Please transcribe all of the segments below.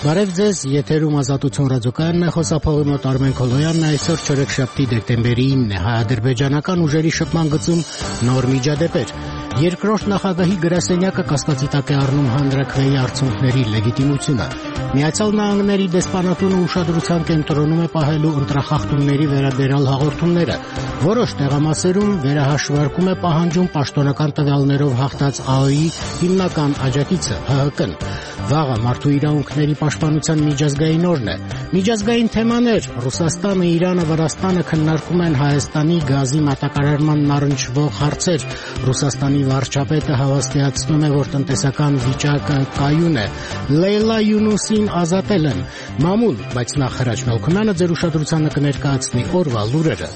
Բարև ձեզ, եթերում Ազատություն ռադիոկայանն է, խոսափողի մոտ Արմեն Քոլոյանն է, այսօր չորեքշաբթի դեկտեմբերի 9-ն է, հայ-ադրբեջանական ուժերի շփման գծում նոր միջադեպեր։ Երկրորդ նախագահի գրասենյակը կասկածի տակ է առնում հանրաքվեի արդյունքների լեգիտիմությունը։ Միացյալ Նահանգների դեսպանատունը ուշադրության կենտրոնում է պահելու ընտրախախտումների վերաբերյալ հաղորդումները։ Որոշ տեղամասերում վերահաշվարկում է պահանջում պաշտոնական տվյալներով հաղթած ԱՕ-ի հիմնական աջակիցը ՀՀԿ-ն։ Վաղը մարդու իրավունքների պաշտպանության միջազգային օրն է։ Միջազգային թեմաներ՝ Ռուսաստանը, Իրանը, Վրաստանը քննարկում են Հայաստանի գազի մատակարարմանն առնչվող հարցեր։ Ռուսաստանի վարչապետը հավաստիացնում է, որ տնտեսական վիճակը կայուն է։ Լեյլա Յունուսին ազատել են։ Մամուլ, բայց նախ Հրաչ Մելքումյանը ձեր ուշադրությանը կներկայացնի օրվա լուրերը։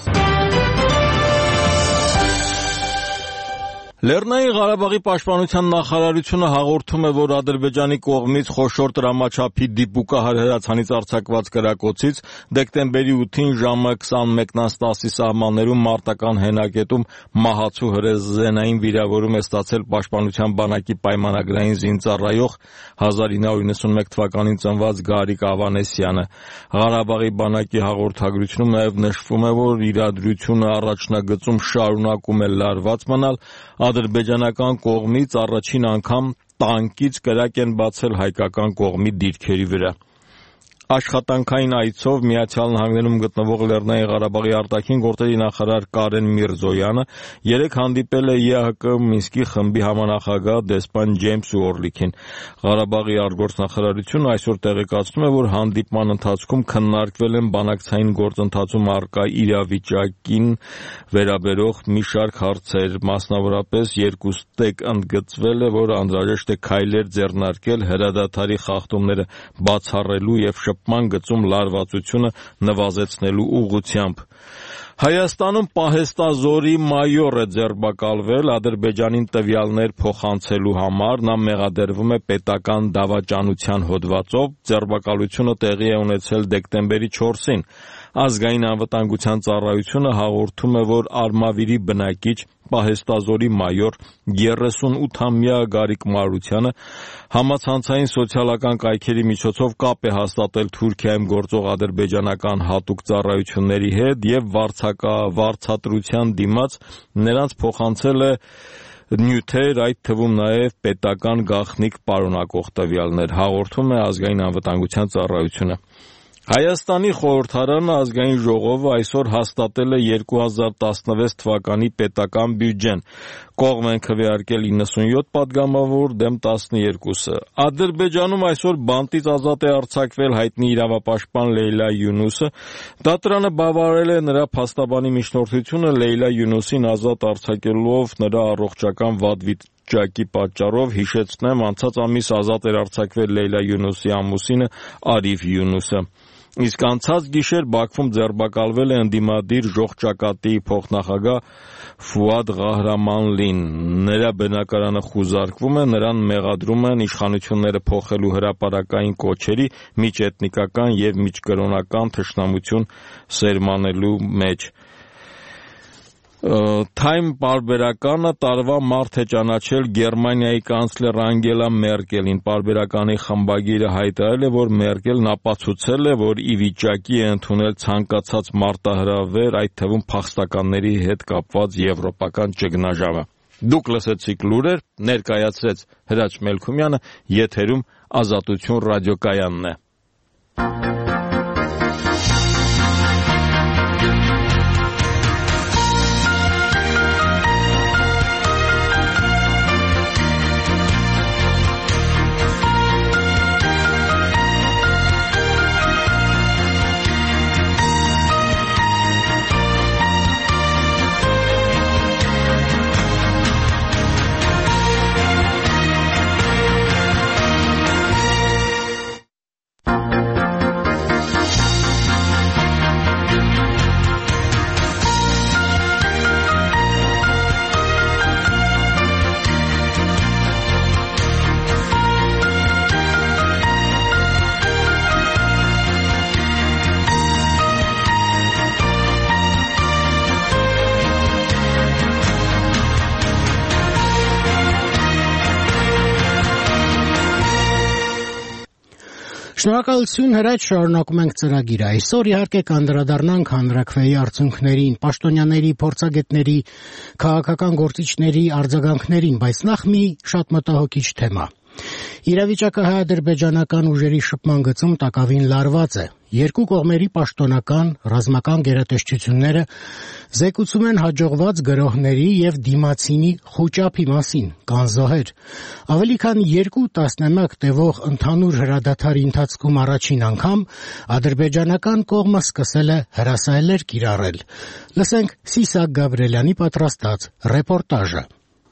Լեռնային Ղարաբաղի պաշտպանության նախարարությունը հաղորդում է, որ Ադրբեջանի կողմից խոշոր տրամաչափի դիպուկահար հրացանից արձակված կրակոցից դեկտեմբերի 8-ին ժամը 21:10-ի սահմաններում մարտական հենակետում մահացու հրեզենային վիրավորում է ստացել Պաշտպանության բանակի պայմանագրային զինծառայող 1991 թվականին ծնված Գարիկ Ավանեսյանը։ Ղարաբաղի բանակի հաղորդագրությունում նաև նշվում է, որ իրադրությունը առաջնագծում շարունակում է լարված մնալ, ադրբեջանական կողմից առաջին անգամ տանկից կրակ են բացել հայկական կողմի դիրքերի վրա։ Աշխատանքային այցով Միացյալ Նահանգներում գտնվող Լեռնային Ղարաբաղի արտաքին գործերի նախարար Կարեն Միրզոյանը երեկ հանդիպել է ԵԱՀԿ Մինսկի խմբի համանախագահ դեսպան Ջեյմս Ուորլիքին։ Ղարաբաղի արտգործնախարարությունը այսօր տեղեկացնում է, որ հանդիպման ընթացքում քննարկվել են բանակցային գործընթացում առկա իրավիճակին վերաբերող մի շարք հարցեր, մասնավորապես երկուստեք ընդգծվել է, որ անհրաժեշտ է քայլեր ձեռնարկել հրադադարի խախտումները բացառելու և շփման գծում լարվածությունը նվազեցնելու ուղղությամբ։ Հայաստանում պահեստազորի մայոր է ձերբակալվել Ադրբեջանին տվյալներ փոխանցելու համար, նա մեղադրվում է պետական դավաճանության հոդվածով, ձերբակալությունը տեղի է ունեցել դեկտեմբերի 4-ին։ Ազգային անվտանգության ծառայությունը հաղորդում է, որ Արմավիրի բնակիչ պահեստազորի մայոր 38-ամյա Գարիկ Մարությանը համացանցային սոցիալական կայքերի միջոցով կապ է հաստատել Թուրքիայում գործող ադրբեջանական հատուկ ծառայությունների հետ և վարձատրության դիմաց նրանց փոխանցել է նյութեր, այդ թվում նաև պետական գաղտնիք պարունակող տվյալներ, հաղորդում է Ազգային անվտանգության ծառայությունը։ Հայաստանի խորհրդարանը ազգային ժողովը այսօր հաստատել է 2016 թվականի պետական բյուջեն։ Կողմ են քվեարկել 97 падգամավոր դեմ 12-ը։ Ադրբեջանում այսօր բանտից ազատ է արձակվել հայտնի իրավապաշտպան Լեյլա Յունուսը։ Դատարանը բավարարել է նրա փաստաբանի միջնորդությունը Լեյլա Յունուսին ազատ արձակելով նրա առողջական վատ վիճակի պատճառով, հիշեցնեմ, անցած ամիս ազատ էր արձակվել Լեյլա Յունուսի ամուսինը Արիֆ Յունուսը։ Իսկ անցած գիշեր Բաքվում ձերբակալվել է ընդդիմադիր Ժողջակատի փոխնախագահ Ֆուադ Ղահրամանլին։ Նրա բնակարանը խուզարկվում է, նրան մեղադրում են իշխանությունները փոխելու հրապարակային կոչերի, միջէթնիկական և միջկրոնական թշնամություն սերմանելու մեջ։ Time պարբերականը տարվա մարտ է ճանաչել Գերմանիայի կանցլեր Անգելա Մերկելին։ Պարբերականի խմբագիրը հայտարարել է, որ Մերկելն ապացուցել է, որ ի վիճակի է ընդունել ցանկացած մարտահրավեր, այդ թվում փախստականների հետ կապված եվրոպական ճգնաժամը։ Դուք լսեցիք լուրեր, ներկայացրեց Հրաչ Մելքումյանը, եթերում Ազատություն ռադիոկայանն է։ Շնորհակալություն Հրաչ, շարունակում ենք ծրագիրը։ Այսօր իհարկե կանդրադառնանք հանրաքվեի արդյունքներին, պաշտոնյաների, փորձագետների, քաղաքական գործիչների արձագանքներին, բայց նախ մի շատ մտահոգիչ թեմա։ Իրավիճակը հայ-ադրբեջանական ուժերի շփման գծում տակավին լարված է։ Երկու կողմերի պաշտոնական, ռազմական գերատեսչությունները զեկուցում են հաջողված գրոհների եւ դիմացինի խոճապի մասին, կան զոհեր։ Ավելի քան 2 տասնամյակ տևող ընդհանուր հրադադարի ընթացքում առաջին անգամ ադրբեջանական կողմը սկսել է հրասայելներ կիրառել։ Լսենք Սիսակ Գաբրելյանի պատրաստած ռեպորտաժը։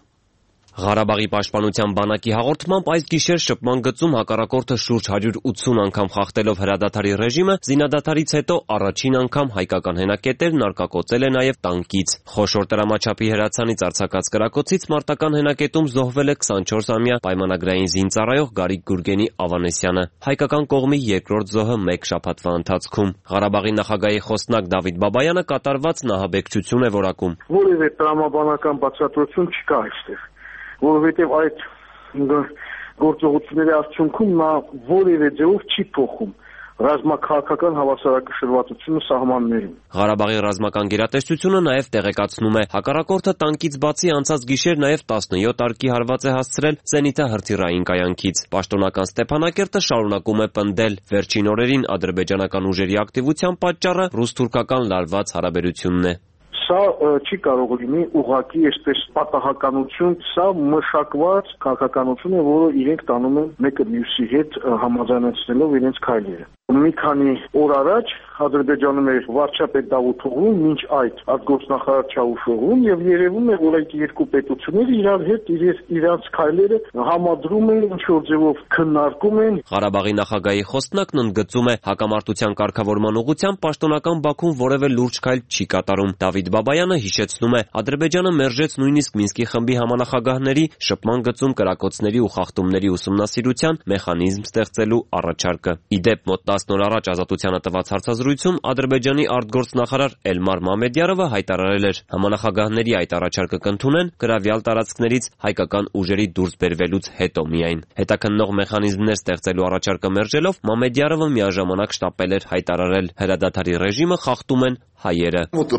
Ղարաբաղի պաշտպանության բանակի հաղորդմամբ այս գիշեր շփման գծում հակառակորդը շուրջ 180 անգամ խախտելով հրադադարի ռեժիմը, զինադադարից հետո առաջին անգամ հայկական հենակետերն արկակոծել է նաև տանկից։ Խոշոր տրամաչափի հրացանից արձակած կրակոցից մարտական հենակետում զոհվել է 24-ամյա պայմանագրային զինծառայող Գարիկ Գուրգենի Ավանեսյանը։ Հայկական կողմի երկրորդ զոհը 1 շաբաթվա ընթացքում։ Ղարաբաղի նախագահի խոսնակ Դավիթ Բաբայանը կատարված նահաբեկչություն է որակում։ Որևէ տրամաբանական բացատրություն չկա այստեղ, որովհետև այդ գործողությունների արդյունքում նա որևէ ձևով չի փոխում ռազմաքաղաքական հավասարակշռվածությունը սահմաններում։ Ղարաբաղի ռազմական գերատեսչությունը նաև տեղեկացնում է, հակառակորդը տանկից բացի անցած գիշեր նաև 17 արկի հարված է հասցրել Զենիթը հրթիռային կայանքից։ Պաշտոնական Ստեփանակերտը շարունակում է պնդել, վերջին օրերին ադրբեջանական ուժերի ակտիվության պատճառը ռուս-թուրքական լարված հարաբերությունն է։ Սա չի կարող լինի ուղղակի այսպես պատահականություն, սա մշակված քաղաքականություն է, որը իրենք տանում են մեկը մյուսի հետ համաձայնեցնելով իրենց քայլերը։ Մի քանի օր առաջ Ադրբեջանում էր վարչապետ Դավութ Օղլուն, մինչ այդ արտգործնախարար Չավուշօղլուն, եւ երևում է, որ այդ երկու պետությունները իրար հետ իրենց քայլերը համադրում են, ինչ որ ձևով քննարկում են։ Ղարաբաղի նախագահի խոսնակն ընդգծում է, հակամարտության կարգավորման ուղղությամբ պաշտոնական Բաքուն որևէ լուրջ քայլ չի կատարում։ Դավիթ Բաբայանը հիշեցնում է, Ադրբեջանը մերժեց նույնիսկ Մինսկի խմբի համանախագահների շփման գծում կրակոցների ու խախտումների ուսումնասիրության մեխանիզմ ստեղծելու առաջարկը։ Իդեպ մոտ 10 օր առաջ Ազատությանը տված հարցազրույցում Ադրբեջանի արտգործնախարար Էլմար Մամեդյարովը հայտարարել էր, համանախագահների այդ առաջարկը կընդունեն գրավյալ տարածքներից հայկական ուժերի դուրս բերվելուց հետո միայն։ Հետաքննող մեխանիզմներ ստեղծելու առաջարկը մերժելով Մամեդյարովը միաժամանակ շտապել էր հայտարարել, հրադադարի ռեժիմը խախտում են հայերը։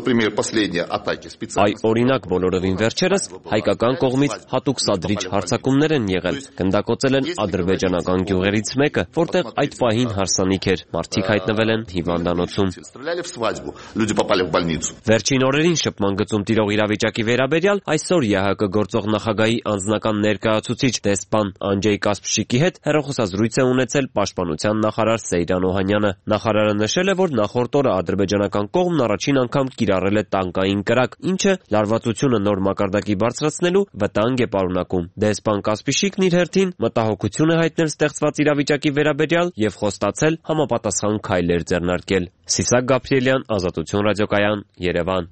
Այ օրինակ բոլորովին վերջերս հայկական կողմից հատուկ սադրիչ հարձակումներ են եղել, գնդակոծել են ադրբեջանական գյուղերից մեկը, որտեղ այդ պահին հարսանիք էր, մարդիկ հայտնվել են հիվանդանոցում։ Վերջին օրերին շփման գծում տիրող իրավիճակի վերաբերյալ այսօր ԵԱՀԿ գործող նախագահի անձնական ներկայացուցիչ դեսպան Անջեյ Կասպշիկի հետ հեռախոսազրույց է ունեցել պաշտպանության նախարար Սեյրան Օհանյանը։ Նախարարը նշել է, որ նախորդ օրը ադրբեջանական կողմն առաջին անգամ կիրառել է տանկային կրակ, ինչը լարվածությունը նոր մակարդակի բարձրացնելու վտանգ է պարունակում։ Դեսպան Կասպիշիկն իր հերթին մտահոգություն է հայտնել ստեղծված իրավիճակի վերաբերյալ եւ խոստացել համապատասխան քայլեր ձեռնարկել։ Սիսակ Գաբրելյան, Ազատություն ռադիոկայան, Երևան։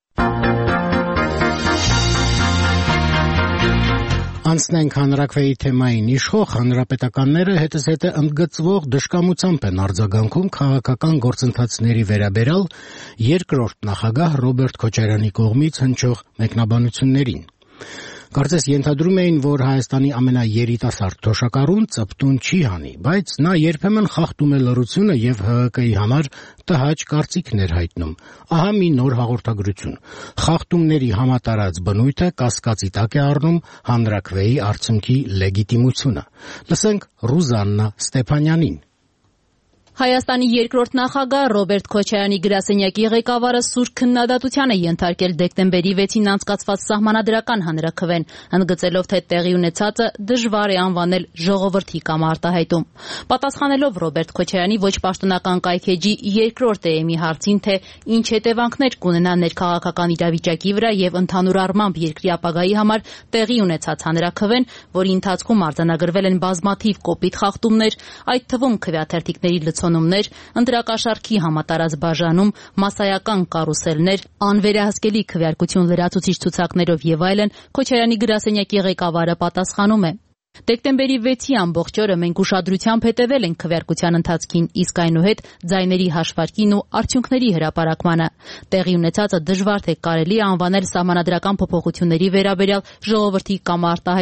Անցնենք հանրաքվեի թեմային։ Իշխող հանրապետականները հետզհետե ընդգծվող դժկամությամբ են արձագանքում քաղաքական գործընթացների վերաբերյալ երկրորդ նախագահ Ռոբերտ Քոչարյանի կողմից հնչող մեկնաբանություններին։ Կարծես ենթադրում էին, որ Հայաստանի ամենաերիտասարդ թոշակառուն ծպտուն չի հանի, բայց նա երբեմն խախտում է լռությունը եւ ՀՀԿ-ի համար տհաճ կարծիքներ հայտնում։ Ահա մի նոր հաղորդագրություն։ Խախտումների համատարած բնույթը կասկածի տակ է առնում հանրաքվեի արդյունքի լեգիտիմությունը։ Լսենք Ռուզաննա Ստեփանյանին։ Հայաստանի երկրորդ նախագահ Ռոբերտ Քոչարյանի գրասենյակի ղեկավարը սուր քննադատության է ենթարկել դեկտեմբերի 6-ին անցկացված սահմանադրական հանրաքվեն, ընդգծելով, թե տեղի ունեցածը դժվար է անվանել ժողովրդի կամ արտահայտում։ Պատասխանելով Ռոբերտ Քոչարյանի ոչ պաշտոնական կայքեջի երկրորդ էեմի հարցին, թե ինչ հետևանքներ կունենա ներքաղաքական իրավիճակի վրա եւ ընդհանուր առմամբ երկրի ապագայի համար տեղի ունեցած հանրաքվեն, որի ընթացքում արձանագրվել են բազմաթիվ կոպիտ խախտումներ, այդ թվում քվեաթերթիկների լցոնումներ, ընտրակաշառքի համատարած բաժանում, մասսայական կարուսելներ, անվերահսկելի քվեարկություն լրացուցիչ ցուցակներով եւ այլն, Քոչարյանի գրասենյակի ղեկավարը պատասխանում է. Դեկտեմբերի 6-ի ամբողջ օրը մենք ուշադրությամբ հետևել ենք քվեարկության ընթացքին, իսկ այնուհետ ձայների հաշվարկին ու արդյունքների հրապարակմանը։ Տեղի ունեցածը դժվար թե կարելի է անվանել սահմանադրական փոփոխությունների վերաբերյալ ժողովրդի կամ արտահայտում։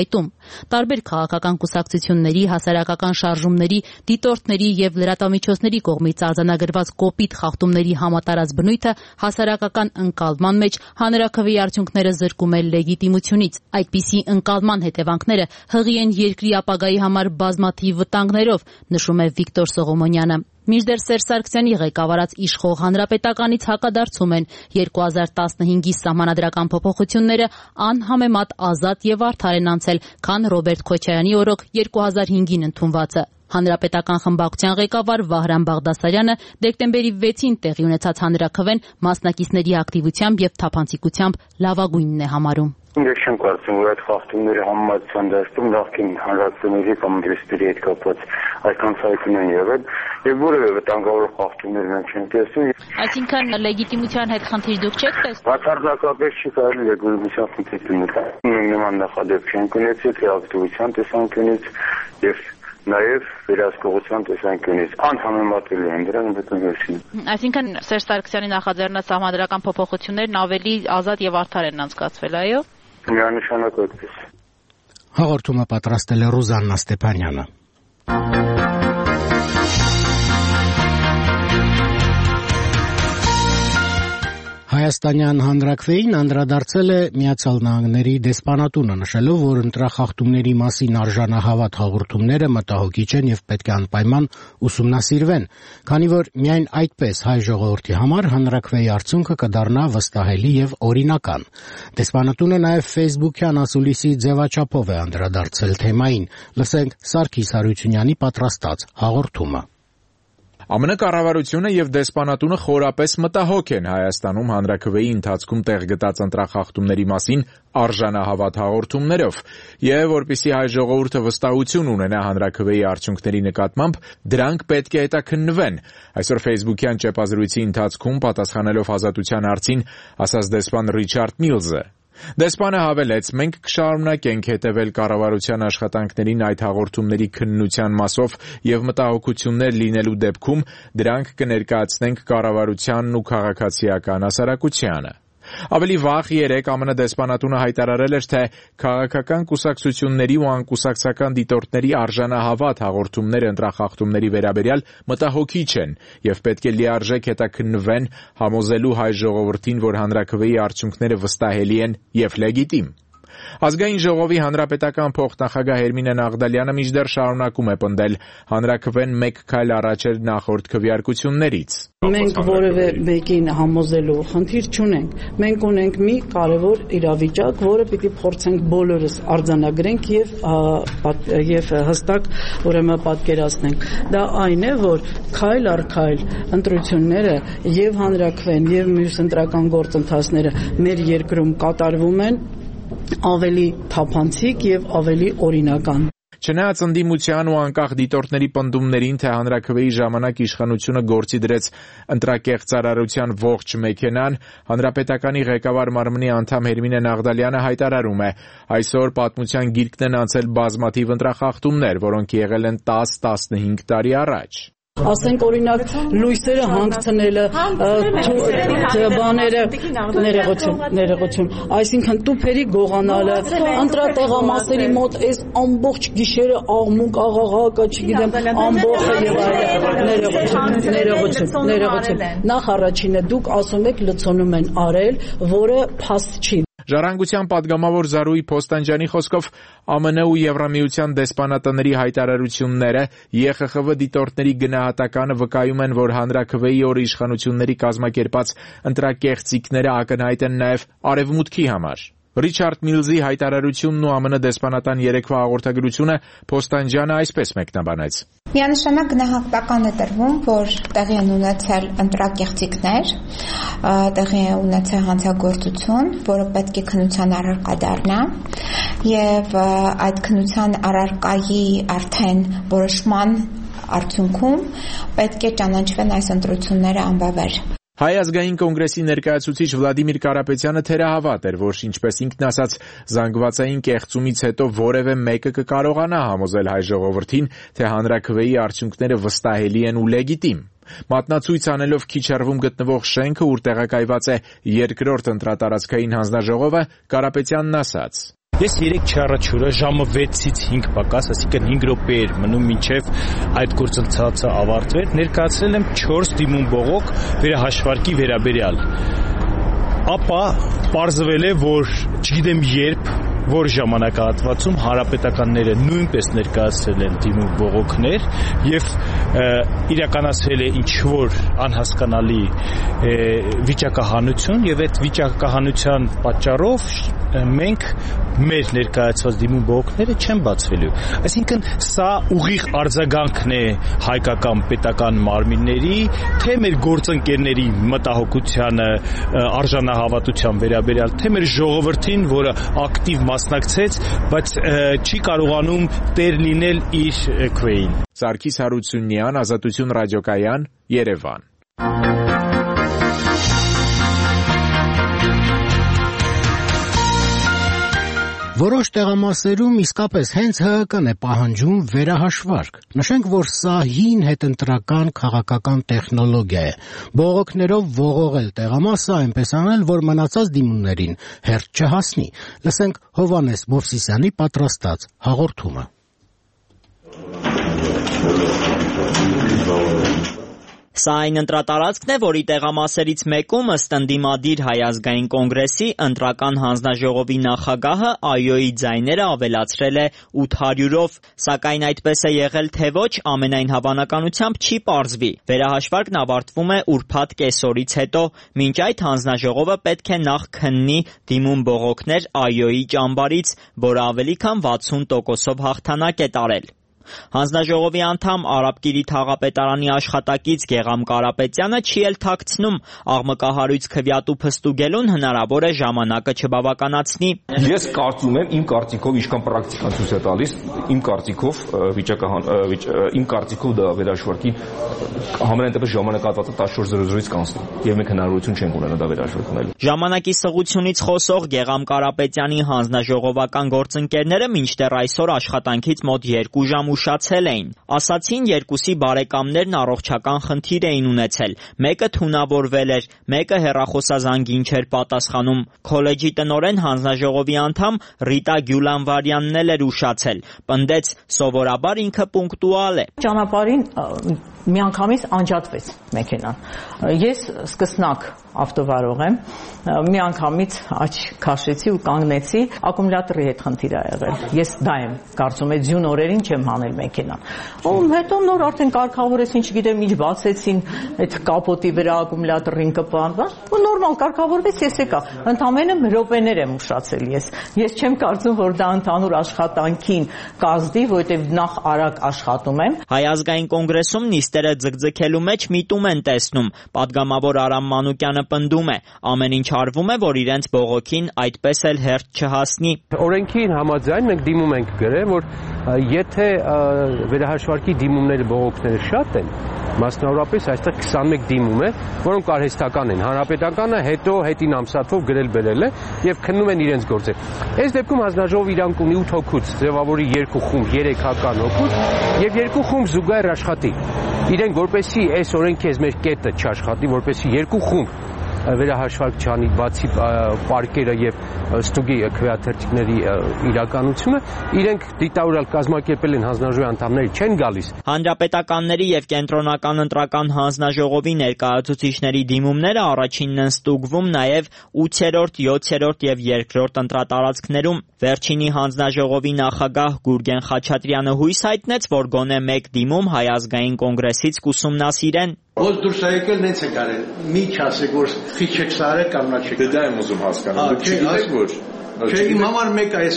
Տարբեր քաղաքական կուսակցությունների, հասարակական շարժումների, դիտորդների եւ լրատվամիջոցների կողմից արձանագրված կոպիտ խախտումների համատարած բնույթը հասարակական ընկալման մեջ հանրաքվեի արդյունքները զրկում է լեգիտիմությունից։ Այդպիսի ընկալման հետևանքները հղի են երկրի ապագայի համար բազմաթիվ վտանգներով, նշում է Վիկտոր Սողոմոնյանը։ Մինչդեռ Սերժ Սարգսյանի ղեկավարած իշխող հանրապետականից հակադարձում են 2015-ի սահմանադրական փոփոխությունները անհամեմատ ազատ եւ արդար են անցել, քան Ռոբերտ Քոչարյանի օրոք 2005-ին ընդունվածը։ Հանրապետական խմբակցության ղեկավար Վահրամ Բաղդասարյանը դեկտեմբերի 6-ին տեղի ունեցած հանրաքվեն մասնակիցների ակտիվությամբ եւ թափանցիկությամբ լավագույնն է համարում։ Ես չեմ կարծում, որ այդ խախտումները համեմատության դաշտում նախկին հանրաքվեների կամ դրստերի հետ կապված այդքան ցայտուն են եղել եւ որևէ վտանգավոր խախտումներ մենք չենք տեսնում։ Այսինքն լեգիտիմության հետ խնդիր դուք չեք տեսնում։ Բացարձակապես չի կարելի լեգիտիմության խնդիր դնել։ Նման նախադեպ չենք ունեցել ակտիվության տեսանկյունից եւ նաև վերահսկողության տեսանկյունից անհամեմատելի են դրան վտանգություն։ Այսինքն Սերժ Սարգսյանի նախաձեռնած սահմանադրական փոփոխություններն ավելի ազատ եւ արդար են անցկացվել, այո։ Միանշանակ այդպես։ Հաղորդումը պատրաստել է Ռուզաննա Ստեփանյանը։ Հայաստանյան հանրաքվեին անդրադարձել է Միացյալ Նահանգների դեսպանատունը, նշելով, որ ընտրախախտումների մասին արժանահավատ հաղորդումները մտահոգիչ են եւ պետք է անպայման ուսումնասիրվեն, քանի որ միայն այդպես հայ ժողովրդի համար հանրաքվեի արդյունքը կդառնա վստահելի եւ օրինական։ Դեսպանատունը նաեւ Facebook-յան ասուլիսի ձևաչափով է անդրադարձել թեմային։ Լսենք Սարգիս Հարությունյանի պատրաստած հաղորդումը։ ԱՄՆ կառավարությունը եւ դեսպանատունը խորապես մտահոգ են Հայաստանում հանրաքվեի ընթացքում տեղ գտած ընտրախախտումների մասին արժանահավատ հաղորդումներով եւ որպեսզի հայ ժողովուրդը վստահություն ունենա հանրաքվեի արդյունքների նկատմամբ, դրանք պետք է հետաքննվեն։ Այսօր Facebook-յան ճեպազրույցի ընթացքում պատասխանելով Ազատության հարցին, ասաց դեսպան Ռիչարդ Միլզը. Դեսպանը հավելեց. մենք կշարունակենք հետևել կառավարության աշխատանքներին այդ հաղորդումների քննության մասով եւ մտահոգություններ լինելու դեպքում դրանք կներկայացնենք կառավարությանն ու քաղաքացիական հասարակությանը։ Ավելի վաղ երեկ ԱՄՆ դեսպանատունը հայտարարել էր, թե քաղաքական կուսակցությունների ու անկուսակցական դիտորդների արժանահավատ հաղորդումները ընտրախախտումների վերաբերյալ մտահոգիչ են եւ պետք է լիարժեք հետաքննվեն, համոզելու հայ ժողովրդին, որ հանրաքվեի արդյունքները վստահելի են եւ լեգիտիմ։ Ազգային ժողովի հանրապետական փոխնախագահ Հերմինե Նաղդալյանը մինչդեռ շարունակում է պնդել. հանրաքվեն մեկ քայլ առաջ էր նախորդ քվեարկություններից։ Մենք որևէ մեկին համոզելու խնդիր չունենք։ Մենք ունենք մի կարևոր իրավիճակ, որը պիտի փորձենք բոլորս արձանագրենք եւ հստակ ուրեմն պատկերացնենք։ Դա այն է, որ քայլ առ քայլ ընտրությունները եւ հանրաքվեն եւ մյուս ընտրական գործընթացները մեր երկրում կատարվում են ավելի թափանցիկ եւ ավելի օրինական։ Չնայած ընդդիմության ու անկախ դիտորդների պնդումներին, թե հանրաքվեի ժամանակ իշխանությունը գործի դրեց ընտրակեղծարարության ողջ մեքենան, հանրապետականի ղեկավար մարմնի անդամ Հերմինե Նաղդալյանը հայտարարում է. այսօր պատմության գիրկն են անցել բազմաթիվ ընտրախախտումներ, որոնք եղել են 10-15 տարի առաջ։ Ասենք օրինակ լույսերը հանգցնելը, բաները, ներողություն, այսինքն տուփերի գողանալը, ընտրատեղամասերի մոտ այս ամբողջ գիշերը աղմուկ, աղաղակը, չգիտեմ, ամբողջը եւ այլն, ներողություն։ Նախ առաջինը դուք ասում եք լցոնում են արել, որը փաստ չի։ Ժառանգության падգամավոր Զարուհի Փոստանջյանի խոսքով ԱՄՆ ու Եվրամիության դեսպանատների հայտարարությունները ԵԽԽՎ դիտորդների գնահատականը վկայում են, որ հանրաքվեի օր իշխանությունների կազմակերպած ընտրակեղծիքները ակնհայտ են նաև Արևմուտքի համար։ Ռիչարդ Միլզի հայտարարությունն ու ԱՄՆ դեսպանատան երեկվա հաղորդագրությունը Փոստանջյանը այսպես մեկնաբանեց. Միանշանակ գնահատական է տրվում, որ տեղի են ունեցել ընտրակեղծիքներ, տեղի է ունեցել հանցագործություն, որը պետք է քննության առարկա դառնա, եւ այդ քննության առարկայի արդեն որոշման արդյունքում պետք է ճանաչվեն այս ընտրությունները անբավեր։ Հայ ազգային կոնգրեսի ներկայացուցիչ Վլադիմիր Կարապետյանը թերահավատ էր, որ ինչպես ինքն ասաց, զանգվածային կեղծումից հետո որևէ մեկը կկարողանա համոզել հայ ժողովրդին, թե հանրաքվեի արդյունքները վստահելի են ու լեգիտիմ։ Մատնացույց անելով քիչ հեռվում գտնվող շենքը, ուր տեղակայված է երկրորդ ընտրատարածքային հանձնաժողովը, Կարապետյանն ասաց. Ես 3 չառաջուրը ժամը 6-ից 5 պակաս, այսինքն 5 րոպե էր մնում մինչև այդ գործընթացը ավարտվեր, ներկայացրել եմ 4 դիմում բողոք վերահաշվարկի վերաբերյալ։ Ապա պարզվել է, որ չգիտեմ երբ, որ ժամանակահատվածում հանրապետականները նույնպես ներկայացրել են դիմում բողոքներ եւ իրականացրել է ինչ-որ անհասկանալի վիճակահանություն եւ այդ վիճակահանության պատճառով մենք մեր ներկայացված դիմում բողոքները չեն բացվելու։ Այսինքն սա ուղիղ արձագանքն է հայկական պետական մարմինների, թե մեր գործընկերների մտահոգությանը, արժանահավատության վերաբերյալ, թե մեր ժողովրդին, որը ակտիվ մասնակցեց, բայց չի կարողանում տեր լինել իր քվեին։ Սարգիս Հարությունյան, Ազատություն ռադիոկայան, Երևան։ Որոշ տեղամասերում իսկապես հենց ՀՀԿ-ն է պահանջում վերահաշվարկ։ Նշենք, որ սա հին հետընտրական քաղաքական տեխնոլոգիա է։ Բողոքներով ողողել տեղամասը, այնպես անել, որ մնացած դիմումներին հերթ չհասնի։ Լսենք Հովհաննես Մովսիսյանի պատրաստած հաղորդումը։ Սա այն ընտրատարածքն է, որի տեղամասերից մեկում ըստ ընդդիմադիր Հայ ազգային կոնգրեսի ընտրական հանձնաժողովի նախագահը ԱՅՈ-ի ձայները ավելացրել է 800-ով, սակայն այդպես է եղել թե ոչ, ամենայն հավանականությամբ չի պարզվի։ Վերահաշվարկն ավարտվում է ուրբաթ կեսօրից հետո, մինչ այդ հանձնաժողովը պետք է նախ քննի դիմում բողոքներ ԱՅՈ-ի ճամբարից, որը ավելի քան 60%-ով հաղթանակ է տարել։ Հանձնաժողովի անդամ Արաբկիրի թաղապետարանի աշխատակից Գեղամ Կարապետյանը չի էլ թաքցնում աղմկահարույց քվյատու փստուգելուն հնարավոր է ժամանակը չբավականացնի։ Ես կարծում եմ, իմ կարծիքով, ինչքան պրակտիկան ցույց է տալիս, իմ կարծիքով դա վերահաշվարկի համենայն դեպս ժամանակահատվածը 14:00-ից կանցնի, եւ մենք հնարավորություն չենք ունենա դա վերահաշվարկելու։ Ժամանակի սղությունից խոսող Գեղամ Կարապետյանի հանձնաժողովական գործընկերները մինչդեռ այսօր աշխատանքից մոտ 2 ժամ ուշացել էին։ Ասացին, երկուսի բարեկամներն առողջական խնդիր էին ունեցել։ Մեկը թունավորվել էր, մեկը հեռախոսազանգին չէր պատասխանում։ Քոլեջի տնօրեն հանձնաժողովի անդամ Ռիտա Գյուլանվարյանն էլ էր ուշացել։ Պնդեց, սովորաբար ինքը պունկտուալ է։ Ճանապարհին միանգամից անջատվեց մեքենան։ Ես սկսնակ ավտովարող եմ, միանգամից աչ քաշեցի ու կանգնեցի, ակումուլյատորի հետ խնդիր ա եղել։ Ես դա եմ կարծում, այդ ձյուն օրերին չեմ հանել մեքենան։ Ու հետո նոր արդեն կարգավորեցին, չգիտեմ ինչ բացեցին, այդ կապոտի վրա ակումուլյատորին կպանված, ու նորմալ կարգավորվեց, ես եկա։ Ընդամենը րոպեներ եմ ուշացել ես։ Ես չեմ կարծում, որ դա ընդհանուր աշխատանքին կազդի, որովհետև նախ արագ աշխատում եմ։ Հայ ազգային կոնգրեսում նիստերը ձգձգելու մեջ միտում են տեսնում։ Պատգամավոր Արամ Մանուկյանը պնդում է, ամեն ինչ արվում է, որ իրենց բողոքին այդպես էլ հերթ չհասնի։ Օրենքին համաձայն մենք դիմում ենք գրել, որ եթե վերահաշվարկի դիմումները բողոքները շատ են, մասնավորապես այստեղ 21 դիմում է, որոնք արհեստական են։ Հանրապետականը հետո հետին ամսաթվով գրել բերել է եւ քննում են իրենց գործը։ Այս դեպքում հանձնաժողովը իրանք ունի 8 հոգուց, ձևավորի 2 խումբ, 3 հական հոգուց եւ 2 խումբ զուգահեռ աշխատի։ Իրենք որպեսի այս օրենքի այս մեր կետը չաշխատի, որպեսի 2 խումբ վերահաշվարկ չանի, բացի պարկերը եւ ստուգի քվեաթերթիկների իրականությունը, իրենք դիտավորալ կազմակերպել են հանձնաժողովի անդամների չեն գալիս։ Հանրապետականների եւ կենտրոնական ընտրական հանձնաժողովի ներկայացուցիչների դիմումները առաջինն են ստուգվում նաեւ 8-րդ, 7-րդ եւ 2-րդ ընտրատարածքներում։ Վերջինի հանձնաժողովի նախագահ Գուրգեն Խաչատրյանը հույս հայտնեց, որ գոնե մեկ դիմում Հայ ազգային կոնգրեսից կուսումնասիրեն։ Ոնց դուրս եկել նենց է կարել, մի չասեք, որ խիչ եք սարել կամ նա չեք։ Դա եմ ուզում հասկանալ, դուք չգիտեք որ։ Չէ, իմ համար մեկ է, այս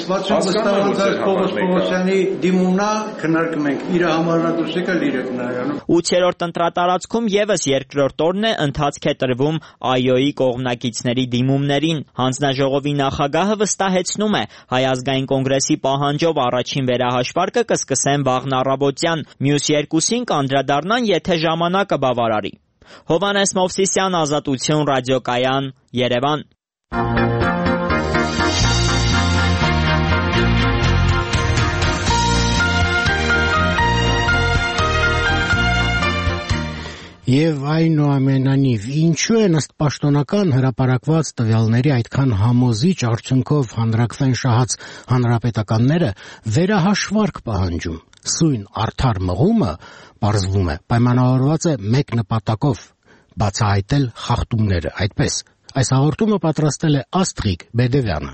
60 Պողոս Պողոսյանի դիմումն է, քննարկում ենք, իր համարն դուրս եկել, իր քննարկում։ 8-րդ ընտրատարածքում եւս երկրորդ օրն է ընթացք է տրվում ԱՅՈ-ի կողմնակիցների դիմումներին։ Հանձնաժողովի նախագահը վստահեցնում է, Հայ ազգային կոնգրեսի պահանջով առաջին վերահաշվարկը կսկսեն վաղն առավոտյան, մյուս երկուսին կանդրադառնան, եթե ժամանակը բավարարի։ Հովհաննես Մովսիսյան, Ազատություն ռադիոկայան, Երևան։ Եվ այնուամենայնիվ ինչու են ըստ պաշտոնական հրապարակված տվյալների այդքան համոզիչ արդյունքով հանրաքվեն շահած հանրապետականները վերահաշվարկ պահանջում։ Սույն արդար մղումը, պարզվում է, պայմանավորված է մեկ նպատակով՝ բացահայտել խախտումները, այդպես։ Այս հաղորդումը պատրաստել է Աստղիկ Բեդևյանը։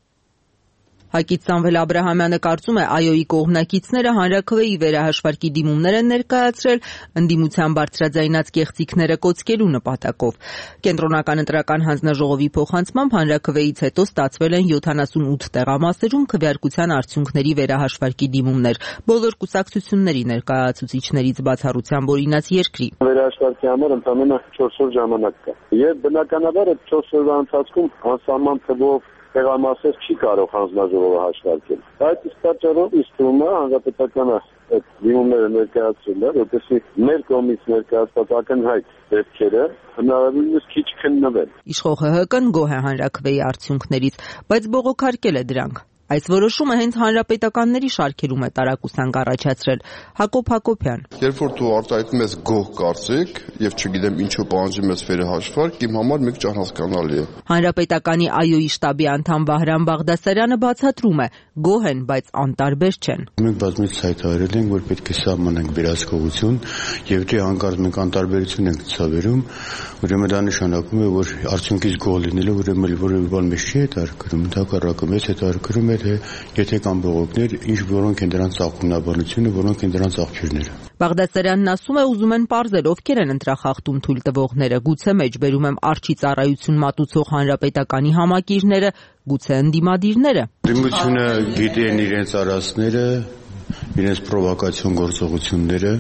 Հայկից Սամվել Աբրահամյանը կարծում է ԱՅՈ-ի կողմնակիցները հանրաքվեի վերահաշվարկի դիմումներ են ներկայացրել ընդդիմության բարձրաձայնած կեղծիքները կոծկելու նպատակով։ Կենտրոնական ընտրական հանձնաժողովի փոխանցմամբ հանրաքվեից հետո ստացվել են 78 տեղամասերում քվեարկության արդյունքների վերահաշվարկի դիմումներ, բոլոր կուսակցությունների ներկայացուցիչներից բացառությամբ օրինաց երկրի։ Վերահաշվարկի համար ընդամենը 4 օր ժամանակ կա։ Եվ բնականաբար այդ 4 օրվա ընթացքում անսահման թվով տեղամասեր չի կարող հանձնաժողովը հաշվարկել։ Այդ իսկ պատճառով իսկ թվում է հանրապետականը այդ դիմումները ներկայացրել է, որպեսզի մեր կողմից ներկայացված ակնհայտ դեպքերը հնարավորինս քիչ քննվեն։ Իշխող ՀՀԿ-ն գոհ է հանրաքվեի արդյունքներից, բայց բողոքարկել է դրանք։ Այս որոշումը հենց հանրապետականների շարքերում է տարակուսանք առաջացրել։ Հակոբ Հակոբյան։ Երբ որ դու արտահայտում ես գոհ կարծիք եւ չգիտեմ ինչու պահանջում ես վերահաշվարկ, իմ համար մեկ չհասկանալի է։ Հանրապետականի ԱՅՈ-ի շտաբի անդամ Վահրամ Բաղդասարյանը բացատրում է, գոհ են, բայց անտարբեր չեն։ Մենք բազմիցս հայտարարել ենք, որ պետք է սահմանենք վերահսկողություն եւ դե հանկարծ մենք անտարբերություն ենք ցավերում, ուրեմն դա նշանակում է, որ արդյունքից գոհ լինելով ուրեմն որևէ բան մեզ չի հետարկում, ընդհակառակը մեզ հետարկում է եթե կան բողոքներ, որոնք են դրանց ծաղկունաբանությունը, որոնք են դրանց աղբյուրները։ Բաղդասարյանն ասում է, ուզում են պարզել ովքեր են ընտրախախտում թույլ տվողները, գուցե մեջբերում եմ արջի ծառայություն մատուցող հանրապետականի համակիրները, գուցե ընդդիմադիրները։ Դիմությունը գիտեն իրենց արածները, իրենց պրովոկացիոն գործողությունները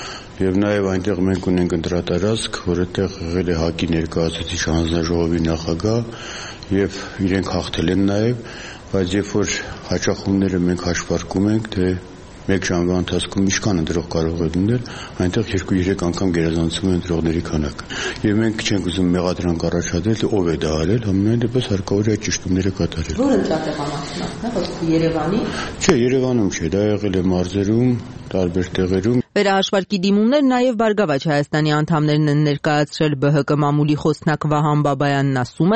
եւ նաեւ այնտեղ մենք ունենք ընտրատարածք, որտեղ եղել է ՀԱԿ-ի ներկայացուցիչ հանձնաժողովի նախագահ եւ իրենք հաղթել են նաեւ, բայց երբ որ հաճախումները մենք հաշվարկում ենք, թե մեկ ժամվա ընթացքում ինչքան ընտրող կարող է լինել, այնտեղ 2-3 անգամ գերազանցում են ընտրողների քանակը։ Եվ մենք չենք ուզում մեղադրանք առաջադրել, թե ով է դա արել, համենայն դեպս հարկավոր է այդ ճշտումները կատարել։ Ո՞ր ընտրատեղամասն է, Երևանի։ Չէ, Երևանում չէ, դա եղել է մարզերում, տարբեր տեղերում։ Վերահաշվարկի դիմումներ նաև Բարգավաճ Հայաստանի անդամներն են ներկայացրել։ ԲՀԿ մամուլի խոսնակ Վահան Բաբայանն ասում է,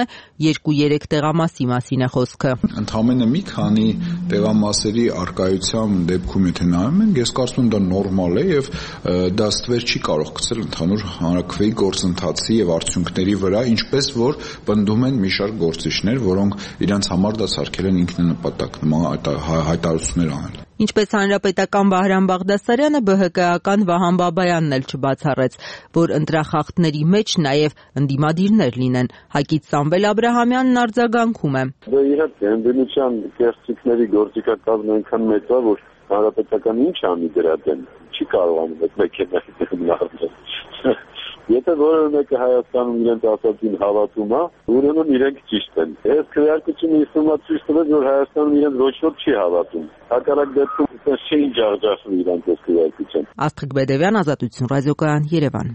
2-3 տեղամասի մասին է խոսքը։ Ընդամենը մի քանի տեղամասերի արկայության դեպքում եթե նայում ենք, ես կարծում եմ դա նորմալ է եւ դա ստվեր չի կարող գցել ընդհանուր հանրաքվեի գործընթացի եւ արդյունքների վրա, ինչպես որ պնդում են մի շարք գործիչներ, որոնք իրենց համար դա սարքել են ինքնանպատակ նման հայտարարություններ անել։ Ինչպես հանրապետական Վահրամ Բաղդասարյանը, ԲՀԿ-ական Վահան Բաբայանն էլ չբացառեց, որ ընտրախախտների մեջ նաև ընդդիմադիրներ լինեն։ Հայկից Սամվել Աբրահամյանն արձագանքում է։ Դա իհարկե ընդդիմության կեղծիքների գործիքակազմն այնքան մեծ է, որ հանրապետականը ինչ անի դրա դեմ։ Չի կարողանում այդ մեքենա։ Եթե որևէ մեկը Հայաստանում իրենց ասածին հավատում է, ուրեմն իրենք ճիշտ են։ Այս քվեարկությունը իսկույն ցույց տվեց, որ Հայաստանում իրենց ոչ ոք չի հավատում։ Հակառակ դեպքում չէին ջախջախվի իրենց այս քվեարկության։ Աստղիկ Բեդևյան, Ազատություն ռադիոկայան, Երևան։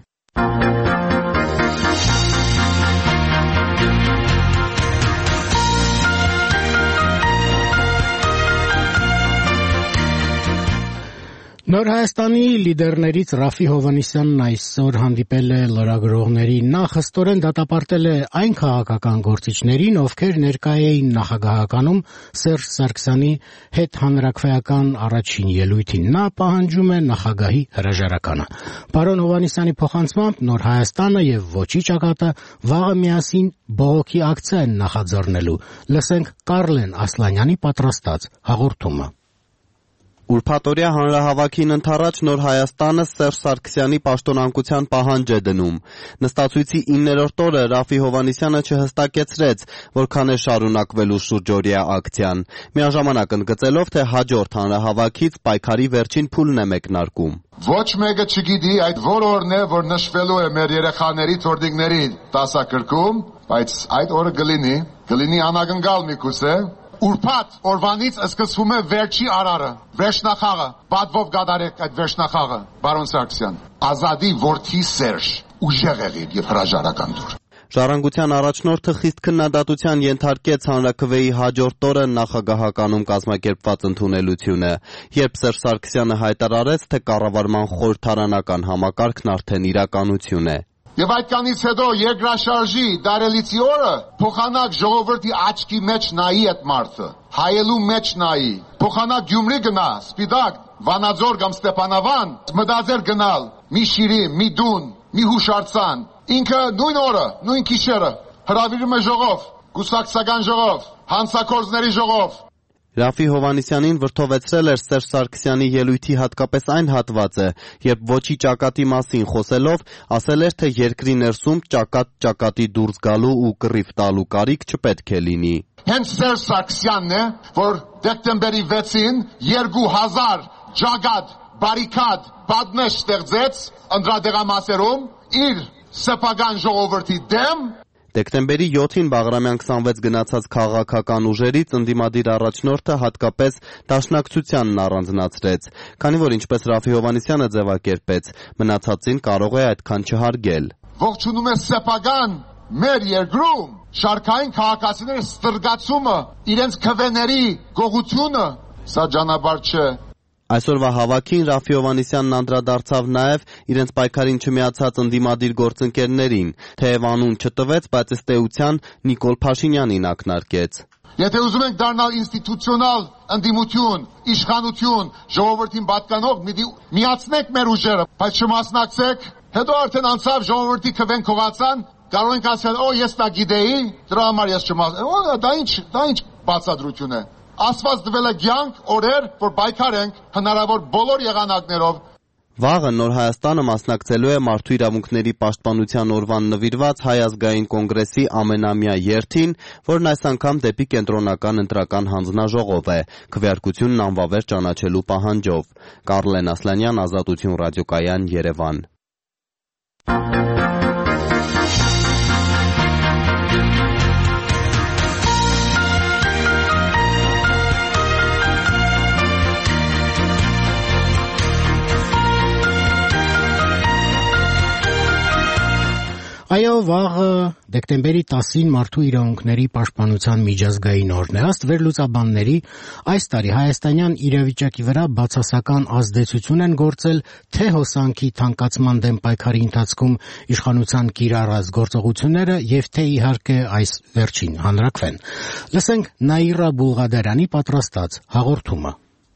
Նոր Հայաստանի լիդերներից Ռաֆի Հովհաննիսյանն այսօր հանդիպել է լրագրողներին։ Նա խստորեն դատապարտել է այն քաղաքական գործիչներին, ովքեր ներկա էին նախագահականում Սերժ Սարգսյանի հետ հանրաքվեական առաջին ելույթին։ Նա պահանջում է նախագահի հրաժարականը։ Պարոն Հովհաննիսյանի փոխանցմամբ Նոր Հայաստանը եւ Ոչի ճակատը վաղը միասին բողոքի ակցիա են նախաձեռնելու։ Լսենք Կարլեն Ասլանյանի պատրաստած հաղորդումը։ Ուրբաթօրյա հանրահավաքին ընդառաջ Նոր Հայաստանը Սերժ Սարգսյանի պաշտոնանկության պահանջ է դնում։ Նստացույցի 9-րդ օրը Ռաֆի Հովհաննիսյանը չհստակեցրեց, որքան է շարունակվելու շուրջօրյա ակցիան, միաժամանակ ընդգծելով, թե հաջորդ հանրահավաքից պայքարի վերջին փուլն է մեկնարկում։ Ոչ մեկը չգիտի այդ որ օրն է, որ նշվելու է մեր երեխաների թորդիկների դասակարգում, բայց այդ օրը կլինի անագնկալ միգուցե։ Ուրբաթ օրվանից սկսվում է վերջի արարը, վերջնախաղը, պատվով կատարեք այդ վերջնախաղը, բարոն Սարգսյան, Ազատի որդի Սերժ, ուժեղ եղիր եւ հրաժարական դուր։ Ժառանգության առաջնորդը խիստ քննադատության ենթարկեց հանրաքվեի հաջորդ օրը նախագահականում կազմակերպված ընդունելությունը, երբ Սերժ Սարգսյանը հայտարարեց, թե կառավարման խորհրդարանական համակարգն արդեն իրականություն է։ Եվ այդքանից հետո երկրաշարժի դարելիցի օրը փոխանակ ժողովրդի աչքի մեջ նայի այդ մարդը, հայելու մեջ նայի, փոխանակ Գյումրի գնա, Սպիտակ, Վանաձոր կամ Ստեփանավան, մտածեր գնալ, մի շիրի, մի դուն, մի հուշարձան, ինքը նույն օրը, նույն գիշերը հրավիրում է ժողով, կուսակցական ժողով, հանցագործների ժողով։ Ռաֆի Հովհաննիսյանին վրդովեցրել էր Սերժ Սարգսյանի ելույթի հատկապես այն հատվածը, երբ ոչի ճակատի մասին խոսելով ասել էր, թե երկրի ներսում ճակատի դուրս գալու ու կռիվ տալու կարիք չպետք է լինի։ Հենց Սերժ Սարգսյանն է, որ դեկտեմբերի 6-ին 2000 ճակատ, բարիկադ, պատնեշ ստեղծեց անդրադեղամասերում իր սեփական ժողովրդի դեմ։ Դեկտեմբերի 7-ին Բաղրամյան 26 գնացած քաղաքական ուժերից ընդդիմադիր առաջնորդը հատկապես դաշնակցությանն առանձնացրեց, քանի որ ինչպես Ռաֆի Հովհաննիսյանը ձևակերպեց, մնացածին կարող է այդքան չհարգել։ Ողջունում է սեփական մեր երկրում շարքային քաղաքացիների ստրգացումը, իրենց քվեների գողությունը, սա ճանապարհ չէ։ Այսօրվա հավաքին Ռաֆի Հովհաննիսյանն անդրադարձավ նաև իրենց պայքարին չմիացած ընդդիմադիր գործընկերներին, թեև անուն չտվեց, բայց ըստ էության Նիկոլ Փաշինյանին ակնարկեց։ Եթե ուզում ենք դառնալ ինստիտուցիոնալ ընդդիմություն, իշխանություն, ժողովրդին պատկանող, միացնեք մեր ուժերը, բայց չմասնակցեք, հետո արդեն անցավ ժողովրդի քվեն քողացան, կարող ենք ասել, ես դա գիտեի, դրա համար ես չմասնակցեցի, դա ինչ բացատրություն է։ Ասված դվել է կյանք, օրեր, որ պայքարենք հնարավոր բոլոր եղանակներով։ Վաղը Նոր Հայաստանը մասնակցելու է Մարդու իրավունքների պաշտպանության օրվան նվիրված Հայ ազգային կոնգրեսի ամենամյա երթին, որն այս անգամ դեպի կենտրոնական ընտրական հանձնաժողով է, քվեարկությունն անվավեր ճանաչելու պահանջով։ Կարլեն Ասլանյան, Ազատություն ռադիոկայան, Երևան։ Այո, վաղը դեկտեմբերի 10-ին Մարդու իրավունքների պաշտպանության միջազգային օրն է։ Ըստ վերլուծաբանների, այս տարի հայաստանյան իրավիճակի վրա բացասական ազդեցություն են գործել թե հոսանքի թանկացման դեմ պայքարի ընթացքում իշխանության կիրառած գործողությունները եւ թե իհարկե այս վերջին հանրաքվեն։ Լսենք Նաիրա Բուլղադարյանի պատրաստած հաղորդումը։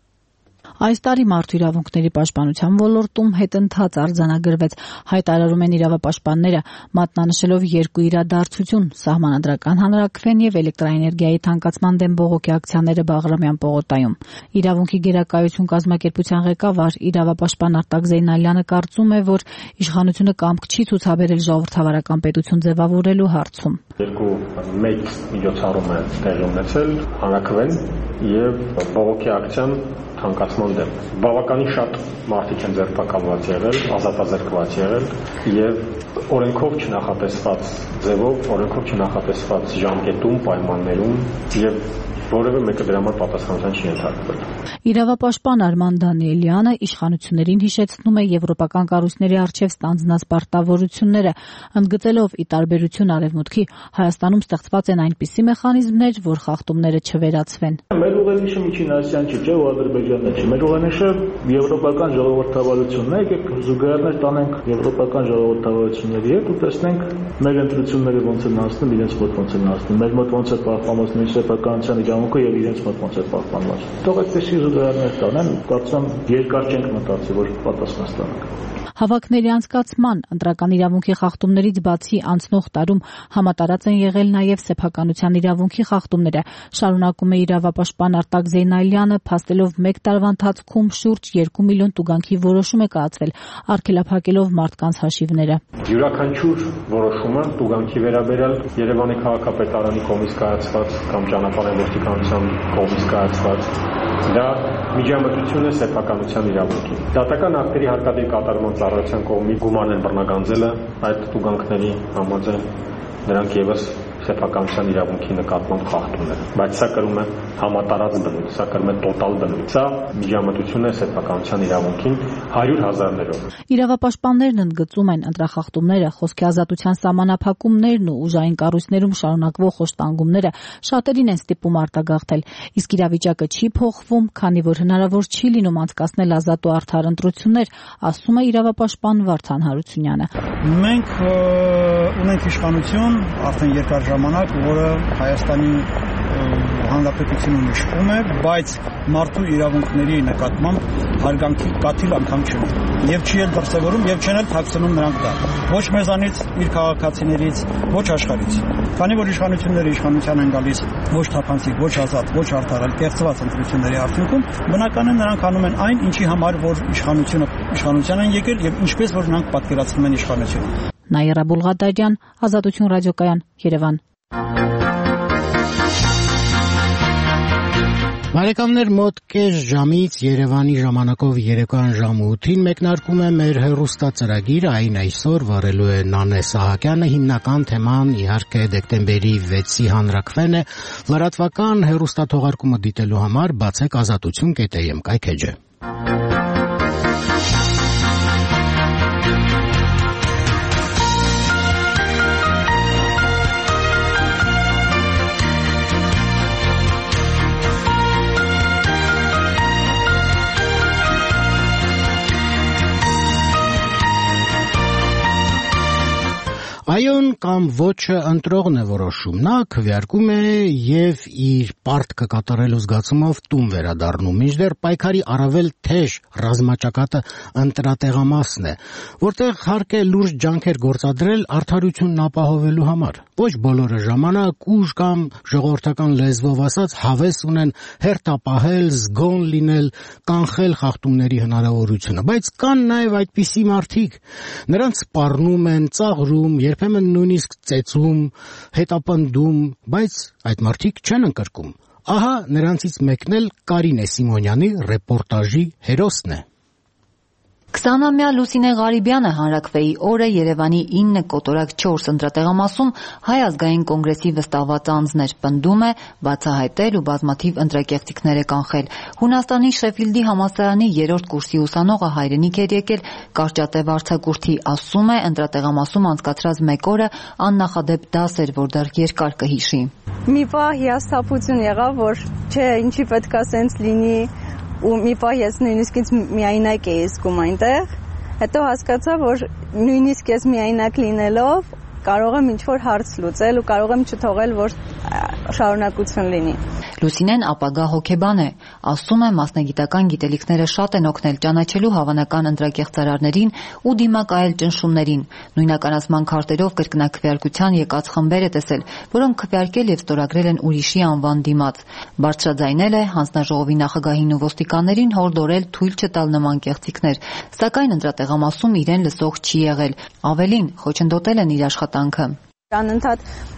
Այս տարի Մարդու իրավունքների պաշտպանության ոլորտում հետընթաց արձանագրվեց, հայտարարում են իրավապաշտպանները, մատնանշելով երկու իրադարձություն՝ սահմանադրական հանրաքվեն եւ էլեկտրաէներգիայի թանկացման դեմ բողոքի ակցիաները Բաղրամյան պողոտայում։ Իրավունքի գերակայություն կազմակերպության ղեկավար իրավապաշտպան Արտակ Զեյնալյանը կարծում է, որ իշխանությունը կամք չի ցուցաբերել ժողովրդավարական պետություն ձևավորելու հարցում։ Երկու մեծ միջոցառում է տեղի ունեցել, հանրաքվեն եւ բողոքի ակցիան թանկացման դեմ։ Բավականին շատ մարդիկ են ձերբակալված եղել, ազատազրկված եղել եւ օրենքով չնախատեսված ձևով, օրենքով չնախատեսված ժամկետում, պայմաններում եւ որևէ մեկը դրա համար պատասխանատվության չի ենթարկվել։ Իրավապաշտպան Արման Դանիելյանը իշխանություններին հիշեցնում է եվրոպական կառույցների առջև ստանձնած պարտավորությունները, ընդգծելով ի տարբերություն Արևմուտքի, Հայաստանում ստեղծված են այնպիսի մեխանիզմներ, որ խախտումները չվերացվեն։ Մեր ուղենիշը Միջին Ասիան չի, չէ՞, ու Ադրբեջանն չի։ Մեր ուղենիշը եվրոպական ժողովրդավարությունն է, եկեք զուգահեռներ տանենք եվրոպական ժողովրդավարությունների հետ ու տեսնենք մեր ընտրությունները ոնց են անցնում, իրենց մոտ ոնց են անցնում, մեր մոտ ոնց է պահպանված մեր սեփականության իրավունքը եւ իրենց մոտ ոնց է պահպանված։ Թող այդպեսի զուգահեռներ տանեն, կարծում երկար չենք մտածի, որ պատասխան ստանանք։ Հավաքների անցկացման, ընտրական իրավունքի խախտումներից բացի անցնող տարում համատարած են եղել նաև սեփականության իրավունքի խախտումները, շարունակում է իրավապաշտպան Արտակ Զեյնալյանը, փաստելով 1 տարվա ընթացքում շուրջ 2 միլիոն տուգանքի որոշում է կայացվել, արգելափակելով մարդկանց հաշիվները։ Յուրաքանչյուր որոշումը տուգանքի վերաբերյալ Երևանի քաղաքապետարանի կողմից կայացված կամ ճանապարհային ոստիկանության կողմից կայացված դա միջամտություն է սեփականության իրավունքի։ Դատական ակտերի հարկադիր կատարման ծառայության կողմից գումարն են բռնագանձելը այդ տուգանքների համաձայն, նրանք եւս սեփականության իրավունքի նկատմամբ խախտումներ, բայց սա կրում է համատարած բնույթ, սա կրում է տոտալ բնույթ, սա միջամտություն է սեփականության իրավունքին 100,000-ներով։ Իրավապաշտպաններն ընդգծում են ընտրախախտումները, խոսքի ազատության սահմանափակումներն ու ուժային կառույցներում շարունակվող խոշտանգումները շատերին են ստիպում արտագաղթել, իսկ իրավիճակը չի փոխվում, քանի որ հնարավոր չի լինում անցկացնել ազատ ու արդար ընտրություններ, ասում է իրավապաշտպան Վարդան Հարությունյանը։ Մենք ունենք իշխանություն արդեն երկար ժամանակ, որը Հայաստանի Հանրապետությունում իշխում է, բայց մարդու իրավունքների նկատմամբ հարգանքի կաթիլ անգամ չունի։ Եվ չի էլ դրսևորում եւ չեն էլ թաքցնում նրանք դա։ Ոչ մեզանից, իր քաղաքացիներից, ոչ աշխարհից։ Քանի որ իշխանությունները իշխանության են գալիս ոչ թափանցիկ, ոչ ազատ, ոչ արդար, այլ կեղծված ընտրությունների արդյունքում, բնական է նրանք անում են այն, ինչի համար որ իշխանության են եկել եւ ինչպես որ նրանք պատկերացնում են իշխանությունը։ Նաիրա Բուլղադարյան, Ազատություն ռադիոկայան, Երևան։ Բարեկամներ, մոտ կես ժամից Երևանի ժամանակով երեկոյան ժամը 8-ին մեկնարկում է մեր հեռուստածրագիրը, այն այսօր վարելու է Նանե Սահակյանը, հիմնական թեման իհարկե դեկտեմբերի 6-ի հանրաքվեն է, լրատվական հեռուստաթողարկումը դիտելու համար բացեք azatutun.am կայքեջը։ Այոն կամ ոչը ընտրողն է որոշում, նա քվեարկում է եւ իր պարտքը կատարելու զգացումով տուն վերադառնում, մինչդեռ պայքարի առավել թեժ ռազմաճակատը ընտրատեղամասն է, որտեղ հարկ է լուրջ ջանքեր գործադրել արդարությունն ապահովելու համար։ Ոչ բոլորը ժամանակ, ուժ կամ ժողովրդական լեզվով ասած հավես ունեն հերթապահել, զգոն լինել, կանխել խախտումների հնարավորությունը, բայց կան նաեւ այդպիսի մարդիկ, նրանց սպառնում են, ծաղրում, երբեմն նույնիսկ ծեծում, հետապնդում, բայց այդ մարդիկ չեն ընկրկում։ Ահա նրանցից մեկն էլ Կարինե Սիմոնյանի ռեպորտաժի հերոսն է։ 20-ամյա Լուսինե Ղարիբյանը հանրաքվեի օրը Երևանի 9 կոտորակ 4 ընտրատեղամասում Հայ ազգային կոնգրեսի վստահված անձն էր, պնդում է, բացահայտել ու բազմաթիվ ընտրակեղծիքներ է կանխել։ Հունաստանի Շեֆիլդի համալսարանի 3-րդ կուրսի ուսանողը հայրենիք էր եկել կարճատև արձակուրդի, ասում է, ընտրատեղամասում անցկացրած մեկ օրը աննախադեպ դաս էր, որ դեռ երկար կհիշի։ Մի պահ հիասթափություն եղավ, որ չէ, ինչի պետքա սենց լինի, ու մի պահ ես նույնիսկ ինձ միայնակ էի զգում այնտեղ, հետո հասկացա, որ նույնիսկ ես միայնակ լինելով կարող եմ ինչ-որ հարց լուծել ու կարող եմ չթողել, որ շարունակություն լինի։ Լուսինեն ապագա հոգեբան է, ասում է, մասնագիտական գիտելիքները շատ են օգնել ճանաչելու հավանական ընտրակեղծարարներին ու դիմակայել ճնշումներին։ Նույնականացման քարտերով կրկնակվեարկության եկած խմբեր է տեսել, որոնք քվեարկել եւ ստորագրել են ուրիշի անվան դիմաց։ Բարձրաձայնել է հանձնաժողովի նախագահին ու ոստիկաններին հորդորել թույլ չտալ նման կեղծիքներ, սակայն ընտրատեղամասում իրեն լսող չի եղել, ավելին խոչընդոտել են իր աշխատանքը։ Անընդհատ,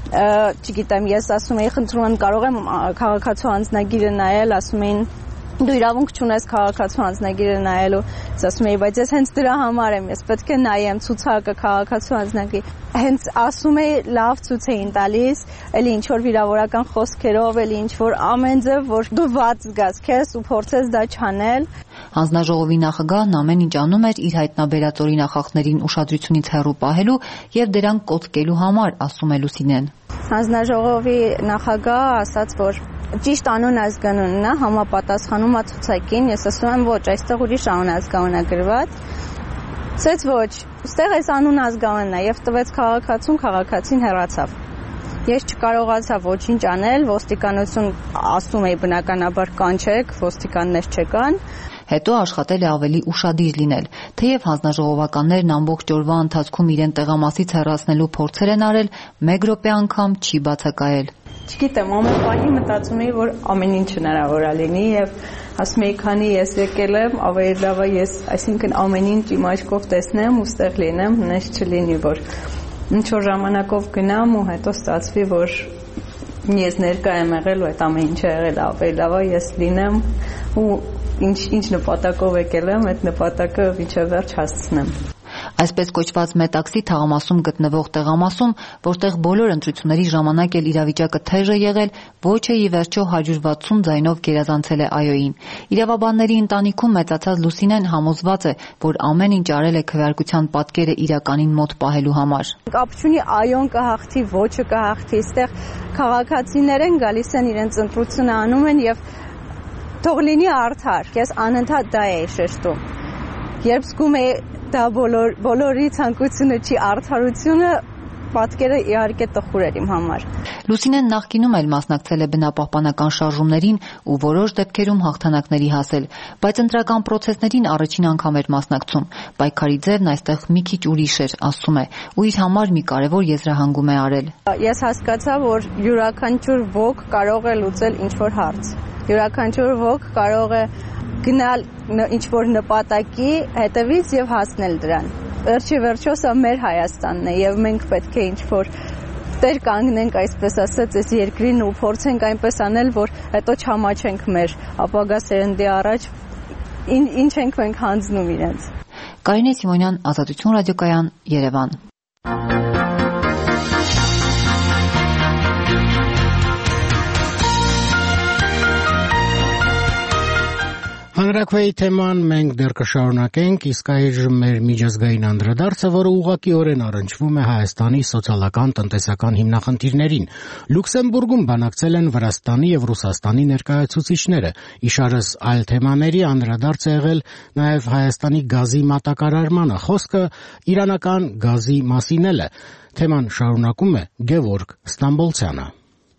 չգիտեմ, ես ասում եի, խնդրում եմ, կարող եմ քաղաքացու անձնագիրը նայել, ասում էին դու իրավունք չունես քաղաքացու անձնագիրը նայելու, ասում էի, բայց ես հենց դրա համար եմ, ես պետք է նայեմ ցուցակը քաղաքացու անձնագիր։ Հենց ասում էի, լավ ցույց էին տալիս, էլի ինչ որ վիրավորական խոսքերով, էլի ինչ որ ամեն ձև, որ դու վատ զգաս քեզ ու փորձես դա չանել։ Հանձնաժողովի նախագահն ամեն ինչ անում էր իր հայտնաբերած օրինախախտներին ուշադրությունից հեռու պահելու եւ դրանք կոծկելու համար, ասում է Լուսինեն։ Հանձնաժողովի նախագահը ասաց, որ ճիշտ անուն ազգանունն է, համապատասխանում է ցուցակին, ես ասում եմ ոչ, այստեղ ուրիշ անուն ազգանուն է գրված։ Ասեց ոչ, այստեղ այս անուն ազգանունն է եւ տվեց քաղաքացուն, քաղաքացին հեռացավ։ Ես չկարողացա ոչինչ անել, ոստիկանություն ասում էի բնականաբար կանչեք, ոստիկաններ չեկան։ Հետո աշխատել է ավելի ուշադիր լինել, թեև հանձնաժողովականներն ամբողջ օրվա ընթացքում իրեն տեղամասից հեռացնելու փորձեր են արել, մեկ րոպե անգամ չի բացակայել։ Չգիտեմ, ամեն պահի մտածում էի, որ ամեն ինչ հնարավոր է լինի եւ ասում էի, քանի ես եկել եմ, ավելի լավ է ես, այսինքն ամեն ինչ իմ աչքով տեսնեմ ու ստեղ լինեմ, հնես չլինի, որ ինչ որ ժամանակով գնամ ու հետո ստացվի, որ ես ներկա եմ եղել ու այդ ամեն ինչը եղել, ավելի լավ է ես լինեմ ու ինչ նպատակով եկել եմ, այդ նպատակը մինչև վերջ հասցնեմ։ Այսպես կոչված Մետաքսի թաղամասում գտնվող տեղամասում, որտեղ բոլոր ընտրությունների ժամանակ էլ իրավիճակը թեժ է եղել, ոչը ի վերջո 160 ձայնով գերազանցել է այոյին։ Իրավաբանների ընտանիքում մեծացած Լուսինեն համոզված է, որ ամեն ինչ արել է քվեարկության պատկերը իրականին մոտ պահելու համար։ Կապ չունի այոն կհաղթի, ոչը կհաղթի, այստեղ քաղաքացիներ են գալիս են իրենց ընտրությունը անում են եւ թող լինի արդար։ Ես անընդհատ դա էի շեշտում։ Երբ զգում է դա բոլորի ցանկությունը չի, արդարությունը, պատկերը իհարկե տխուր էր իմ համար։ Լուսինեն նախկինում էլ մասնակցել է բնապահպանական շարժումներին ու որոշ դեպքերում հաղթանակների հասել, բայց ընտրական պրոցեսներին առաջին անգամ էր մասնակցում։ Պայքարի ձևն այստեղ մի քիչ ուրիշ էր, ասում է, ու իր համար մի կարևոր եզրահանգում է արել։ Ես հասկացա, որ յուրաքանչյուր ոք կարող է լուծել ինչ-որ հարց։ Յուրաքանչյուր ոք կարող է գնալ ինչ-որ նպատակի հետևից եւ հասնել դրան։ Վերջի վերջո սա մեր Հայաստանն է եւ մենք պետք է ինչ-որ տեր կանգնենք, այսպես ասած, այս երկրին ու փորձենք այնպես անել, որ հետո չհամաչենք մեր ապագա սերնդի առաջ ինչ ենք մենք հանձնում իրենց։ Կարինե Սիմոնյան, Ազատություն ռադիոկայան, Երևան։ Հանրաքվեի թեման մենք դեռ կշարունակենք, իսկ այժմ մեր միջազգային անդրադարձը, որը ուղղակիորեն առնչվում է Հայաստանի սոցիալական տնտեսական հիմնախնդիրներին։ Լյուքսեմբուրգում բանակցել են Վրաստանի եւ Ռուսաստանի ներկայացուցիչները։ Իշարս այլ թեմաների անդրադարձ է եղել նաեւ Հայաստանի գազի մատակարարմանը։ Խոսքը իրանական գազի մասին է։ Թեման շարունակում է Գևորգ Ստամբոլցյանը։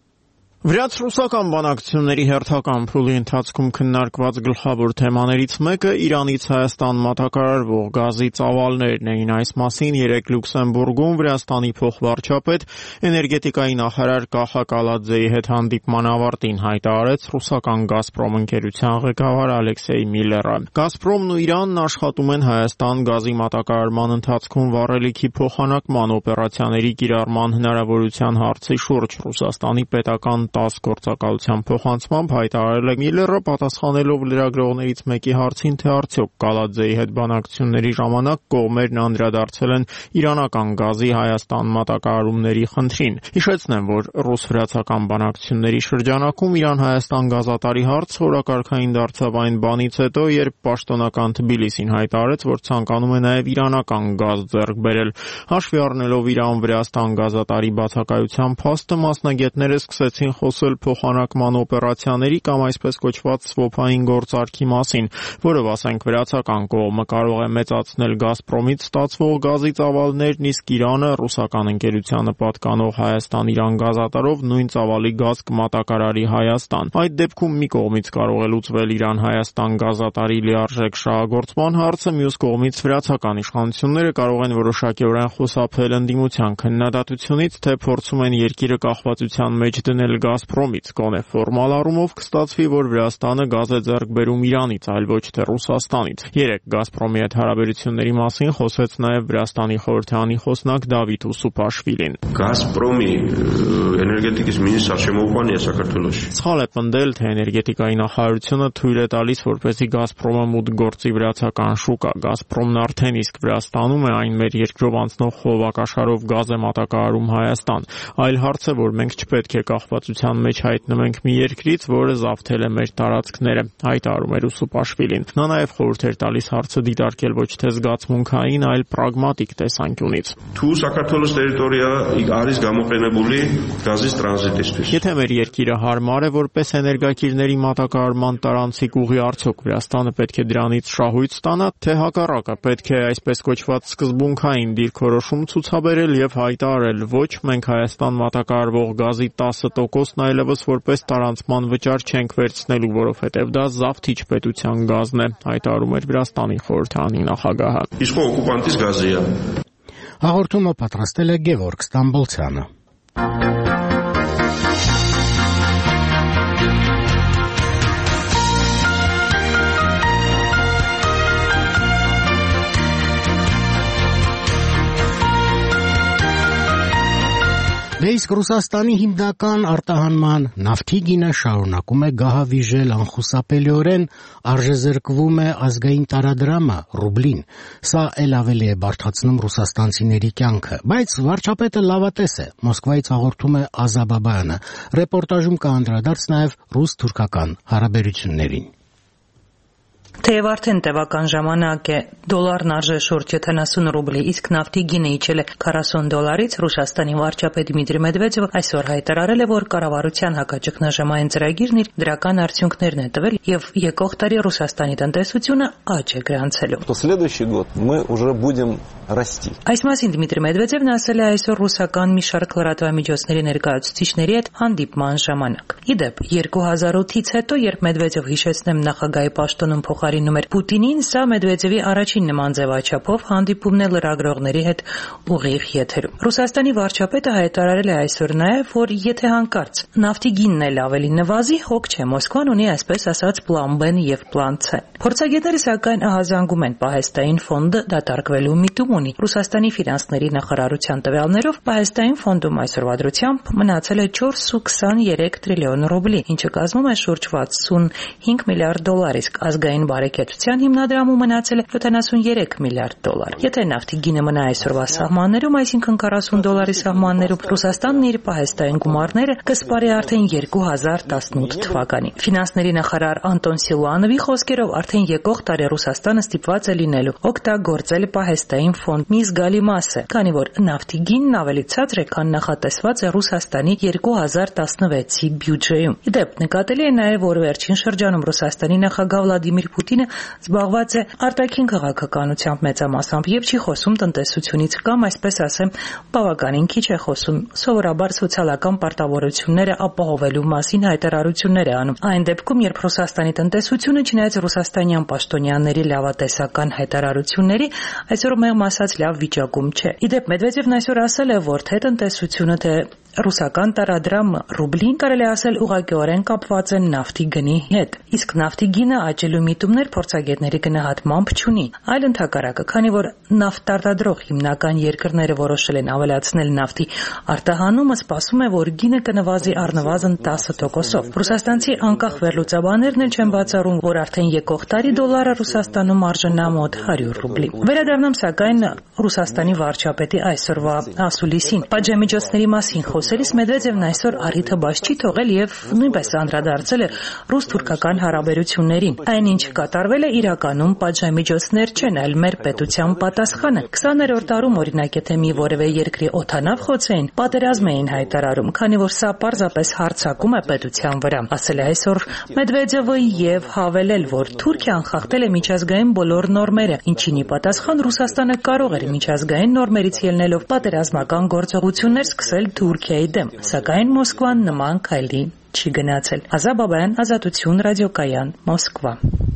Վրաց-ռուսական բանակցությունների հերթական փուլի ընթացքում քննարկված գլխավոր թեմաներից մեկը Իրանից Հայաստան մատակարարվող գազի ծավալներն էին։ Այս մասին երեկ Լյուքսեմբուրգում Վրաստանի փոխվարչապետ էներգետիկայի նախարար Կախա Կալաձեի հետ հանդիպման ավարտին հայտարարեց ռուսական Գազպրոմ ընկերության ղեկավար Ալեքսեյ Միլլերը։ Գազպրոմն ու Իրանն աշխատում են Հայաստան գազի մատակարարման ընթացքում վառելիքի փոխանակման օպերացիաների կիրառման հնարավորության հարցի շուրջ Ռուսաստանի պետական 10 գործակալության փոխանցմամբ հայտարարել է Միլլերը, պատասխանելով լրագրողներից մեկի հարցին, թե արդյոք Կալաձեի հետ բանակցությունների ժամանակ կողմերն անդրադարձել են իրանական գազի Հայաստան մատակարարումների խնդրին։ Հիշեցնեմ, որ ռուս-վրացական բանակցությունների շրջանակում Իրան-Հայաստան գազատարի հարց օրակարգային դարձավ այն բանից հետո, երբ պաշտոնական Թբիլիսին հայտարարեց, որ ցանկանում է նաև իրանական գազ ձեռք բերել։ Հաշվի առնելով Իրան-Վրաստան գազատարի բացակայության փաստը, մասնագետները սկսեցին խոսել փոխանակման օպերացիաների կամ այսպես կոչված սվոփային գործարքի մասին, որը ասենք վրացական կողմը կարող է մեծացնել Գազպրոմից ստացվող գազի ծավալներն, իսկ Իրանը ռուսական ընկերությանը պատկանող Հայաստան-Իրան գազատարով նույն ծավալի գազ կմատակարարի Հայաստան։ Այդ դեպքում մի կողմից կարող է լուծվել Իրան-Հայաստան գազատարի լիարժեք շահագործման հարցը, մյուս կողմից վրացական իշխանությունները կարող են որոշակիորեն խուսափել ընդդիմության քննադատությունից, թե փորձում են երկիրը կախվածության մեջ դնել Գազպրոմից, գոնե ֆորմալ առումով կստացվի, որ Վրաստանը գազ է ձեռք բերում Իրանից, այլ ոչ թե Ռուսաստանից։ Երեկ Գազպրոմի հետ հարաբերությունների մասին խոսեց նաև Վրաստանի խորհրդարանի խոսնակ Դավիթ Ուսուփաշվիլին։ Գազպրոմի էներգետիկის министр შემოუყვანია საქართველოში։ Սխալ է պնդել, թե էներգետիկայի նախարարությունը թույլ է տալիս, որպեսզի Գազպրոմը մուտք գործի վրացական շուկա։ Գազպրոմն արդեն իսկ Վրաստանում է, այն մեր երկրով անցնող խողովակաշարով գազ է մատակարարում Հայաստան։ Այլ հարց է, որ մենք չպետք է կախվածության մեջ հայտնվենք մի երկրից, որը զավթել է մեր տարածքները, հայտարարում էր Ուսուփաշվիլին։ Նա նաև խորհուրդ էր տալիս հարցը դիտարկել ոչ թե զգացմունքային, այլ պրագմատիկ տեսանկյունից։ Თუ საქართველოს տերիտորիա არის გამოყენებული գազის տրանզիտისთვის։ Եթե մեր երկիրը հարմար է որպես էներգակիրների մատակարարման տարանցիկ ուղի, արդյոք Վրաստանը պետք է դրանից շահույթ ստանա, թե հակառակը պետք է այսպես կոչված սկզբունքային դիրքորոշում ցուցաբերել եւ հայտարարել ոչ, մենք Հայաստան մատակարարվող գազի 10%-ն այլևս որպես տարանցման վճար չենք վերցնելու, որովհետև դա զավթիչ պետության գազն է, հայտարարում էր Վրաստանի խորհրդարանի նախագահը։ Իսկ օկուպանտից գազի է։ Հաղորդումը պատրաստել է Գևորգ Ստամբոլցյանը։ Դե իսկ Ռուսաստանի հիմնական արտահանման նավթի գինը շարունակում է գահավիժել անխուսափելիորեն, արժեզրկվում է ազգային տարադրամը ռուբլին։ Սա էլ ավելի է բարդացնում ռուսաստանցիների կյանքը, բայց վարչապետը լավատես է, Մոսկվայից հաղորդում է Ազա Բաբայանը։ Ռեպորտաժում կանդրադարձ նաև ռուս-թուրքական հարաբերություններին։ Թեև արդեն տևական ժամանակ է դոլարն արժե շուրջ 70 ռուբլի, իսկ նավթի գինը իջել է $40, Ռուսաստանի վարչապետ Դմիտրի Մեդվեդևը այսօր հայտարարել է, որ կառավարության հակաճգնաժամային ծրագիրն իր դրական արդյունքներն է տվել եւ եկող տարի Ռուսաստանի տնտեսությունը աճ է գրանցելու։ Այս մասին Դմիտրի Մեդվեդևն ասել է այսօր ռուսական մի շարք լրատվամիջոցների ներկայացուցիչների հետ հանդիպման ժամանակ։ Իդեպ 2008-ից հետո, երբ Մեդվեդևը հիշեցնեմ նախագահի պաշտոնում փոխարինում էր Պուտինին, սա Մեդվեդևի առաջին նման ձևաչափով հանդիպումն է լրագրողների հետ ուղիղ եթերում։ Ռուսաստանի վարչապետը հայտարարել է այսօր նաև, որ եթե հանկարծ նավթի գինն էլ ավելի նվազի, հոգ չէ, Մոսկվան ունի այսպես ասած պլան B-ն եւ պլան C։ Փորձագետները սակայն ահազանգում են պահեստային ֆոնդը դատարկվելու միտում ունի։ Ռուսաստանի ֆինանսների նախարարության տվյալներով պահեստային ֆոնդում այսօրվա դրությամբ մնացել է 4.23 տրիլիոն ռուբլի, ինչը կազմում է շուրջ $65 միլիարդ, իսկ ազգային բարեկեցության հիմնադրամում մնացել է $73 միլիարդ։ Եթե նավթի գինը մնա այսօրվա սահմաններում, այսինքն $40 սահմաններում, Ռուսաստանն իր պահեստային գումարները կսպարի արդեն 2018 թվականին։ Ֆինանսների նախարար Անտոն Սիլուանովի խոսքերով արդեն եկող տարի Ռուսաստանը ստիպված է լինելու օգտագործել պահեստային ֆոնդ մի զգալի մասը, քանի որ նավթի գինն ավելի ցածր է, քան նախատեսված է Ռուսաստանի 2016-ի բյուջեում։ Իդեպ նկատելի է նաև, որ վերջին շրջանում Ռուսաստանի նախագահ Վլադիմիր Պուտինը զբաղված է արտաքին քաղաքականությամբ մեծամասամբ եւ չի խոսում տնտեսությունից կամ, այսպես ասեմ, բավականին քիչ է խոսում, սովորաբար սոցիալական պարտավորությունները ապահովելու մասին հայտարարություններ է անում։ Այն դեպքում, երբ Ռուսաստանի տնտեսությունը, չնայած ռուսաստանյան պաշտոնյաների լավատեսական հայտարարությունների, այսօր մեղմ ասած լավ վիճակում չէ։ Իդեպ Մեդվեդևն այսօր ասել է, որ թե տնտեսությունը, թե ռուսական տարադրամը ռուբլին կարելի ասել ուղղակիորեն կապված են նավթի գնի հետ, իսկ նավթի գինը աճելու միտումներ փորձագետների գնահատմամբ չունի, այլ ընդհակառակը, քանի որ նավթ արտադրող հիմնական երկրները որոշել են ավելացնել նավթի արտահանումը, սպասում է, որ գինը կնվազի առնվազն 10%-ով։ Ռուսաստանցի անկախ վերլուծաբաններն էլ չեն բացառում, որ արդեն եկող տարի դոլարը Ռուսաստանում արժանա մոտ 100 ռուբլի։ Վերադառնամ սակայն Ռուսաստանի վարչապետի այսօրվա ասուլիսին։ Պատժամիջոցների մասին խոսելիս Մեդվեդևն այսօր առիթը բաց չի թողել եւ նույնպես անդրադարձել է ռուս-թուրքական հարաբերություններին։ Այն ինչ կատարվել է իրականում պատժամիջոցներ չեն, այլ մեր պետության պատասխանը։ 20-րդ դարում օրինակ եթե մի որևէ երկրի օդանավ խոցեին, պատերազմ էին հայտարարում, քանի որ սա պարզապես հարձակում է պետության վրա, ասել է այսօր Մեդվեդևը եւ հավելել, որ Թուրքիան խախտել է միջազգային բոլոր նորմերը, ինչին ի պատասխան Ռուսաստանը կարող էր միջազգային նորմերից ելնելով պատերազմական գործողություններ սկսել Թուրքիայի դեմ, սակայն Մոսկվան նման քայլի չի գնացել։ Ազա Բաբայան, Ազատություն, ռադիոկայան, Մոսկվա։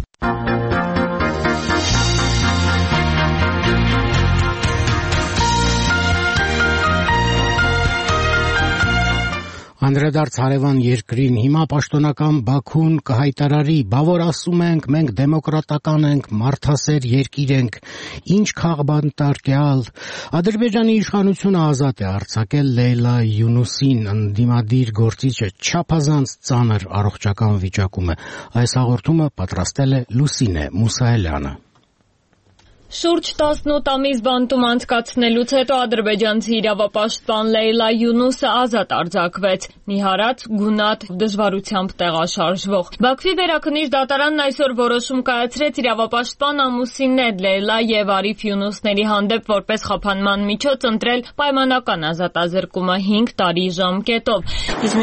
Անդրադարձ հարևան երկրին, հիմա պաշտոնական Բաքուն կհայտարարի, բա որ ասում ենք, մենք դեմոկրատական ենք, մարդասեր երկիր ենք, ինչ քաղբանտարկյալ։ Ադրբեջանի իշխանությունը ազատ է արձակել Լեյլա Յունուսին, ընդդիմադիր գործիչը չափազանց ծանր առողջական վիճակում է։ Այս հաղորդումը պատրաստել է Լուսինե Մուսայելյանը։ Շուրջ 18 ամիս բանտում անցկացնելուց հետո ադրբեջանցի իրավապաշտպան Լեյլա Յունուսը ազատ արձակվեց, նիհարած, գունատ, դժվարությամբ տեղաշարժվող։ Բաքվի վերաքննիչ դատարանն այսօր որոշում կայացրեց իրավապաշտպան ամուսիններ Լեյլա եւ Արիֆ Յունուսների հանդեպ որպես խափանման միջոց ընտրել պայմանական ազատազրկումը 5 տարի ժամկետով։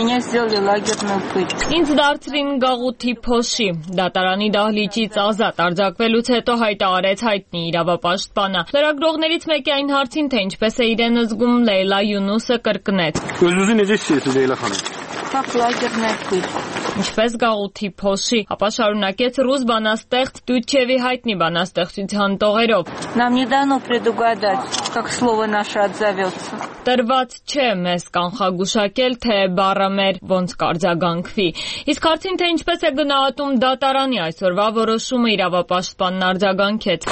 Ինձ դարձրին գաղութի փոշի։ Դատարանի դահլիճից ազատ արձակվելուց հետո հայտարարեց հայտնի իրավապաշտպանը։ Լրագրողներից մեկի այն հարցին, թե ինչպես է իրեն զգում, Լեյլա Յունուսը կրկնեց. Ինչպես գաղութի փոշի, ապա շարունակեց ռուս բանաստեղծ Տուչևի հայտնի բանաստեղծության տողերով. տրված չէ մեզ կանխագուշակել, թե բառը մեր ոնց կարձագանքվի։ Իսկ հարցին, թե ինչպես է գնահատում դատարանի այսօրվա որոշումը, իրավապաշտպանն արձագանքեց.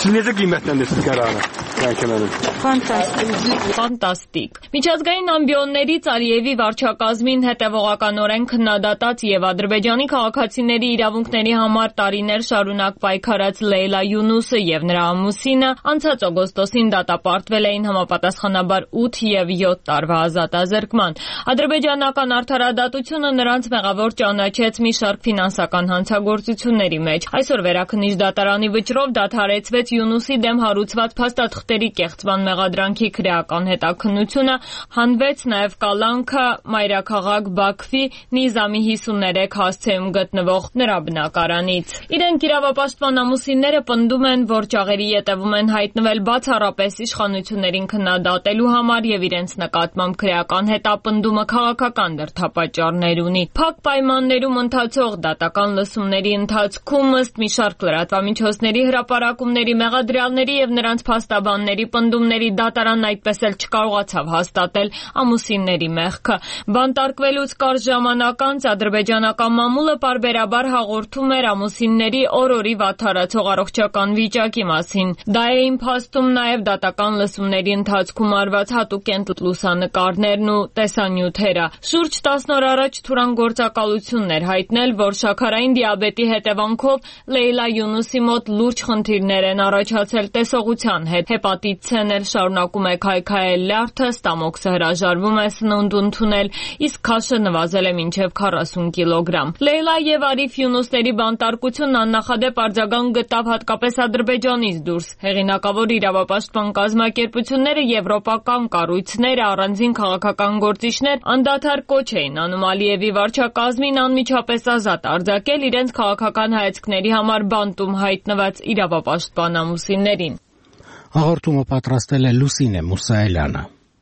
Ֆանտաստիկ։ Միջազգային ամբիոններից Ալիևի վարչակազմին հետևողականորեն քննադատած եւ Ադրբեջանի քաղաքացիների իրավունքների համար տարիներ շարունակ պայքարած Լեյլա Յունուսը եւ նրա ամուսինը անցած օգոստոսին դատապարտվել էին համապատասխանաբար 8 եւ 7 տարվա ազատազրկման։ Ադրբեջանական արդարադատությունը նրանց մեղավոր ճանաչեց մի շարք ֆինանսական հանցագործությունների մեջ։ Այսօր Վերաքննիչ դատարանի վճռով դադարեցվեց Յունուսի դեմ հարուցված փաստաթղթերի կեղծման մեղադրանքի քրեական հետաքննությունը, հանվեց նաև կալանքը մայրաքաղաք Բաքվի Նիզամի 53 հասցեում գտնվող նրա բնակարանից։ Իրենք իրավապաշտպան ամուսինները պնդում են, որ ճաղերի ետևում են հայտնվել բացառապես իշխանություններին քննադատելու համար եւ իրենց նկատմամբ քրեական հետապնդումը քաղաքական դրդապատճառներ ունի։ Փակ պայմաններում ընթացող դատական լսումների ընթացքում ըստ մի շարք լրատվամիջոցների հրապարակումների, մեղադրյալների եւ նրանց փաստաբանների պնդումների դատարանն այդպես էլ չկարողացավ հաստատել ամուսինների մեղքը։ Բանտարկվելուց կարճ ժամանակ անց ադրբեջանական մամուլը պարբերաբար հաղորդում էր ամուսինների օր-օրի վատթարացող առողջական վիճակի մասին։ Դա էին փաստում նաև դատական լսումների ընթացքում արված հատուկենտ լուսանկարներն ու տեսանյութերը։ Շուրջ 10 օր առաջ Թուրան գործակալությունն էր հայտնել, որ շաքարային դիաբետի հետևանքով Լեյլա Յունուսի մոտ լուրջ խնդիրներ են առաջացել տեսողության հետ։ Հեպատիտ C-ն էլ շարունակում է քայքայել լյարդը, ստամոքսը հրաժարվում է սնունդ ընդունել, իսկ քաշը նվազել է մինչև 40 կիլոգրամ։ Լեյլա եւ Արիֆ Յունուսների բանտարկությունն աննախադեպ արձագանք գտավ հատկապես Ադրբեջանից դուրս։ Հեղինակավոր իրավապաշտպան կազմակերպությունները, եվրոպական կառույցները, առանձին քաղաքական գործիչներ անդադար կոչ էին անում Ալիևի վարչակազմին անմիջապես ազատ արձակել իրենց քաղաքական հայացքների համար բանտում հայտնված իրավապաշտպան ամուսիններին։ Հաղորդումը պատրաստել է Լուսինե Մուսայելյանը։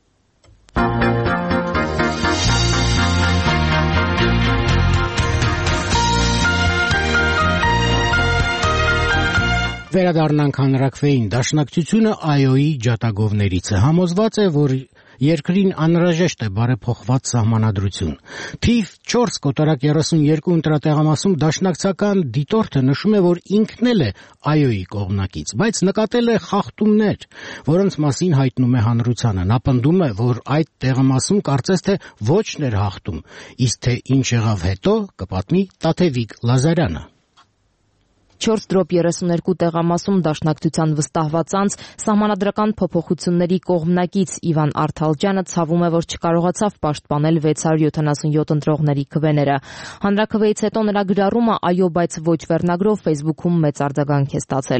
Վերադառնանք հանրաքվեին։ Դաշնակցությունը ԱՅՈ-ի ջատագովներից է, համոզված է, որ երկրին անհրաժեշտ է բարեփոխված սահմանադրություն։ Թիվ 4 կոտորակ 32 ընտրատեղամասում դաշնակցական դիտորդը նշում է, որ ինքն էլ է ԱՅՈ-ի կողմնակից, բայց նկատել է խախտումներ, որոնց մասին հայտնում է հանրությանը։ Նա պնդում է, որ այդ տեղամասում կարծես թե ոչն էր հաղթում, իսկ թե ինչ եղավ հետո, կպատմի Տաթևիկ Լազարյանը։ 4/32 տեղամասում դաշնակցության վստահված անձ սահմանադրական փոփոխությունների կողմնակից Իվան Արթալջյանը ցավում է, որ չկարողացավ պաշտպանել 677 ընտրողների քվեները։ Հանրաքվեից հետո նրա գրառումը «Այո, բայց ոչ» վերնագրով Facebook-ում մեծ արձագանք է ստացել։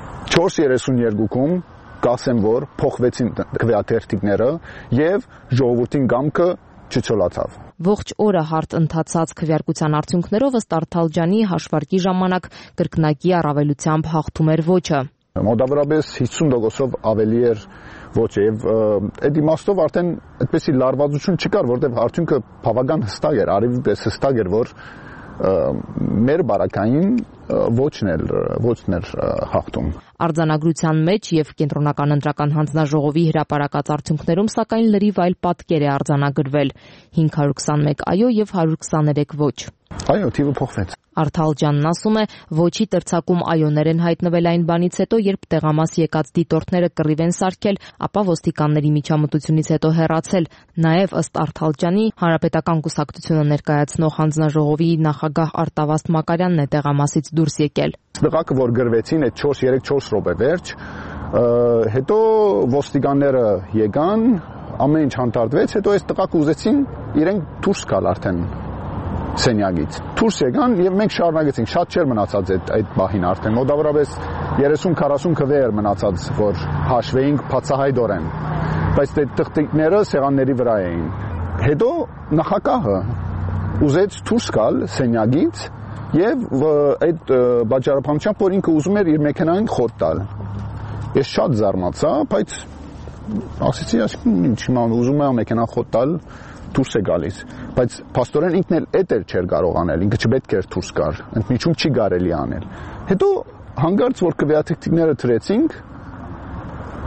4/32-ում կասեմ, որ փոխվեցին քվեաթերթիկները եւ ժողովրդին գամքը չչոլացավ։ Ողջ օրը հարթ ընթացած քվեարկության արդյունքներով ըստ Արթալջյանի հաշվարկի ժամանակ կրկնակի առավելությամբ հաղթում էր ոչը։ Մոտավորապես 50%-ով ավելի էր ոչը եւ այդ իմաստով արդեն այդպեսի լարվածություն չկար, որտեղ արդյունքը բավական հստակ էր, արևի պես հստակ էր, որ մեր բարակային ոչն էր հաղթում։ Արձանագրության մեջ եւ կենտրոնական ընտրական հանձնաժողովի հրապարակած արդյունքներում սակայն լրիվ այլ պատկեր է արձանագրվել՝ 521 այո եւ 123 ոչ։ Այո, թիվը փոխվեց։ Արթալջյանն ասում է, ոչի տրցակում այոներ են հայտնվել այն բանից հետո, երբ տեղամաս եկած դիտորդները կռիվ են սարքել, ապա ոստիկանների միջամտությունից հետո հեռացել։ Նաև ըստ Արթալջյանի, Հանրապետական կուսակցությունը ներկայացնող հանձնաժողովի նախագահ Արտավազդ Մակարյանն է տեղամասից դուրս եկել։ Տղաքը, որ գրվեցին այդ 4-4 րոպե վերջ, հետո ոստիկանները եկան, ամեն ինչ հանդարտվեց, հետո այս տղաքը ուզեցին իրենք դուրս գալ արդեն սենյակից։ Դուրս եկան եւ մենք շարունակեցինք, շատ չէր մնացած այդ բահին արդեն, մոտավորապես 30-40 քվե էր մնացած, որ հաշվեինք բացահայտորեն, բայց այդ տղտիկները սեղանների վրա էին։ Հետո նախագահը ուզեց դուրս գալ սենյակից եւ այդ բաժարապանությամբ, որ ինքը ուզում էր իր մեքենային խոտ տալ։ Ես շատ զարմացա, բայց ասեցի, ինչ ուզում եմ մեքենան խոտ տալ, դուրս է գալիս, բայց փաստորեն ինքն էլ էտեր չէր կարող անել, ինքը չպետք էր դուրս գար, ընդմիջում չի կարելի անել։ Հետո հանգարց որ քվեաթերթիկները թրեցինք,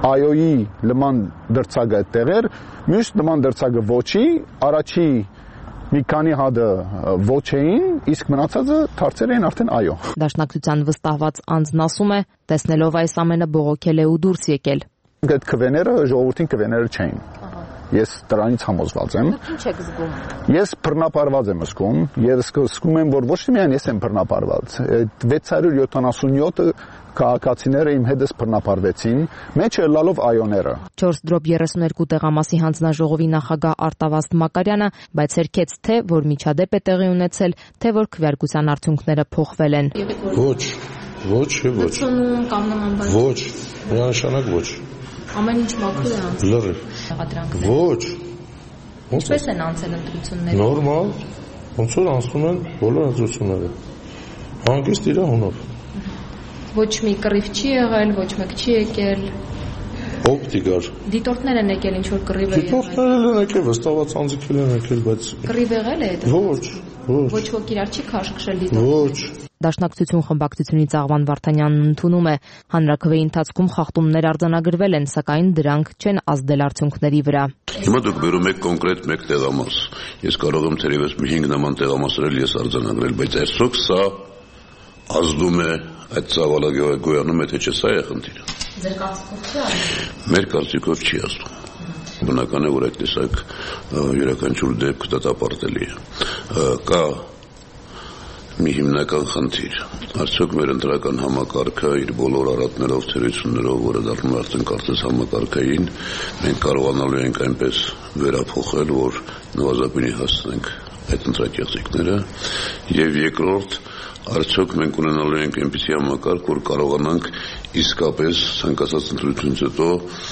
այոյի նման դրցագը այդտեղ էր, մյուս նման դրցագը ոչի, առաջի մի քանի հատը ոչ էին, իսկ մնացածը դարձել էին արդեն այո։ Դաշնակցության վստահված անձն ասում է, տեսնելով այս ամենը բողոքել է ու դուրս եկել։ Այդ քվեները ժողովրդին քվեները չէին։ Ես դրանից համոզված եմ։ Ինչ եք զգում։ Ես բռնապարված եմ զգում, ես զգում եմ, որ ոչ միայն ես եմ բռնապարված, 677 քաղաքացիները իմ հետս բռնապարվեցին, մեջը լալով այոները։ 4/32 տեղամասի հանձնաժողովի նախագահ Արտավազդ Մակարյանը բացերքեց թե որ միջադեպ է տեղի ունեցել, թե որ քվեարկության արդյունքները փոխվել են։ Ոչ։ Կամ նման բան։ Ոչ, միանշանակ ոչ։ Ամեն ինչ մաքուր է անցել։ Լրիվ։ Ոչ։ Ինչպես են անցել ընտրությունները։ Նորմալ, ոնց որ անցնում են բոլոր ընտրությունները։ Հանգիստ իր հունով։ Ոչ մի կռիվ չի եղել, ոչ մեկ չի եկել։ Օպտիկար։ Դիտորդներ են եկել, ինչ որ կռիվ է եղել։ Դիտորդներ են եկել, վստահված անձիկել են եկել, բայց կռիվ եղել է դա։ Ոչ։ Ոչ ոք իրար չի քաշքշել դիտորդներ։ Ոչ։ Դաշնակցություն խմբակցությունից Աղվան Վարդանյանն ընդունում է, հանրաքվեի ընթացքում խախտումներ արձանագրվել են, սակայն դրանք չեն ազդել արդյունքների վրա։ Հիմա դուք բերում եք կոնկրետ մեկ տեղամաս։ Ես կարող եմ թերևս մի 5 նման տեղամասեր ես արձանագրել, բայց այսօք սա ազդում է այդ ծավալը գոյանում է, թե չէ սա է խնդիրը։ Ձեր կարծիքով չի ազդում։ Մեր կարծիքով չի ազդում։ Բնական է, որ այդ տեսակ յուրաքանչյուր դեպք դատապարտելի է։ Կա մի հիմնական խնդիր։ Արդյոք մեր ընտրական համակարգը իր բոլոր առատներով, թերություններով, որը դառնում է արդեն կարծես համակարգային, մենք կարողանալու ենք այնպես վերափոխել, որ նվազագույնի հասնենք այդ ընտրակեղծիքները, եւ երկրորդ, արդյոք մենք ունենալու ենք այնպիսի համակարգ, որ կարողանանք իսկապես ցանկացած ընտրությունից հետո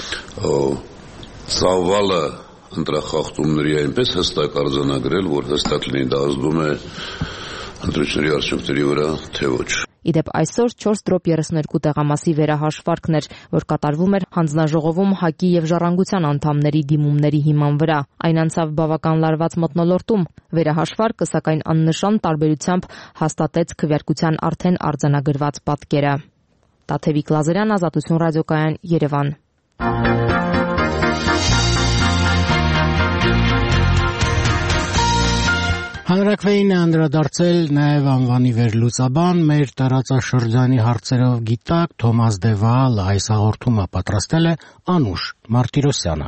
ծավալը ընտրախախտումների այնպես հստակ արձանագրել, որ հստակ լինի դա ազդում է ընտրությունների արդյունքների վրա, թե ոչ։ Իդեպ այսօր 4/32 տեղամասի վերահաշվարկն էր, որ կատարվում էր հանձնաժողովում ՀԱԿ-ի եւ Ժառանգության անդամների դիմումների հիման վրա։ Այն անցավ բավական լարված մթնոլորտում։ Վերահաշվարկը, սակայն աննշան տարբերությամբ հաստատեց քվեարկության արդեն արձանագրված պատկերը։ Տաթևիկ Լազարյան, Ազատություն ռադիոկայան, Երևան։ Հանրաքվեին է անդրադարձել նաև անվանի վերլուծաբան, մեր տարածաշրջանի հարցերով գիտակ Թոմաս Դևալ, այս հաղորդումը պատրաստել է Անուշ Մարտիրոսյանը։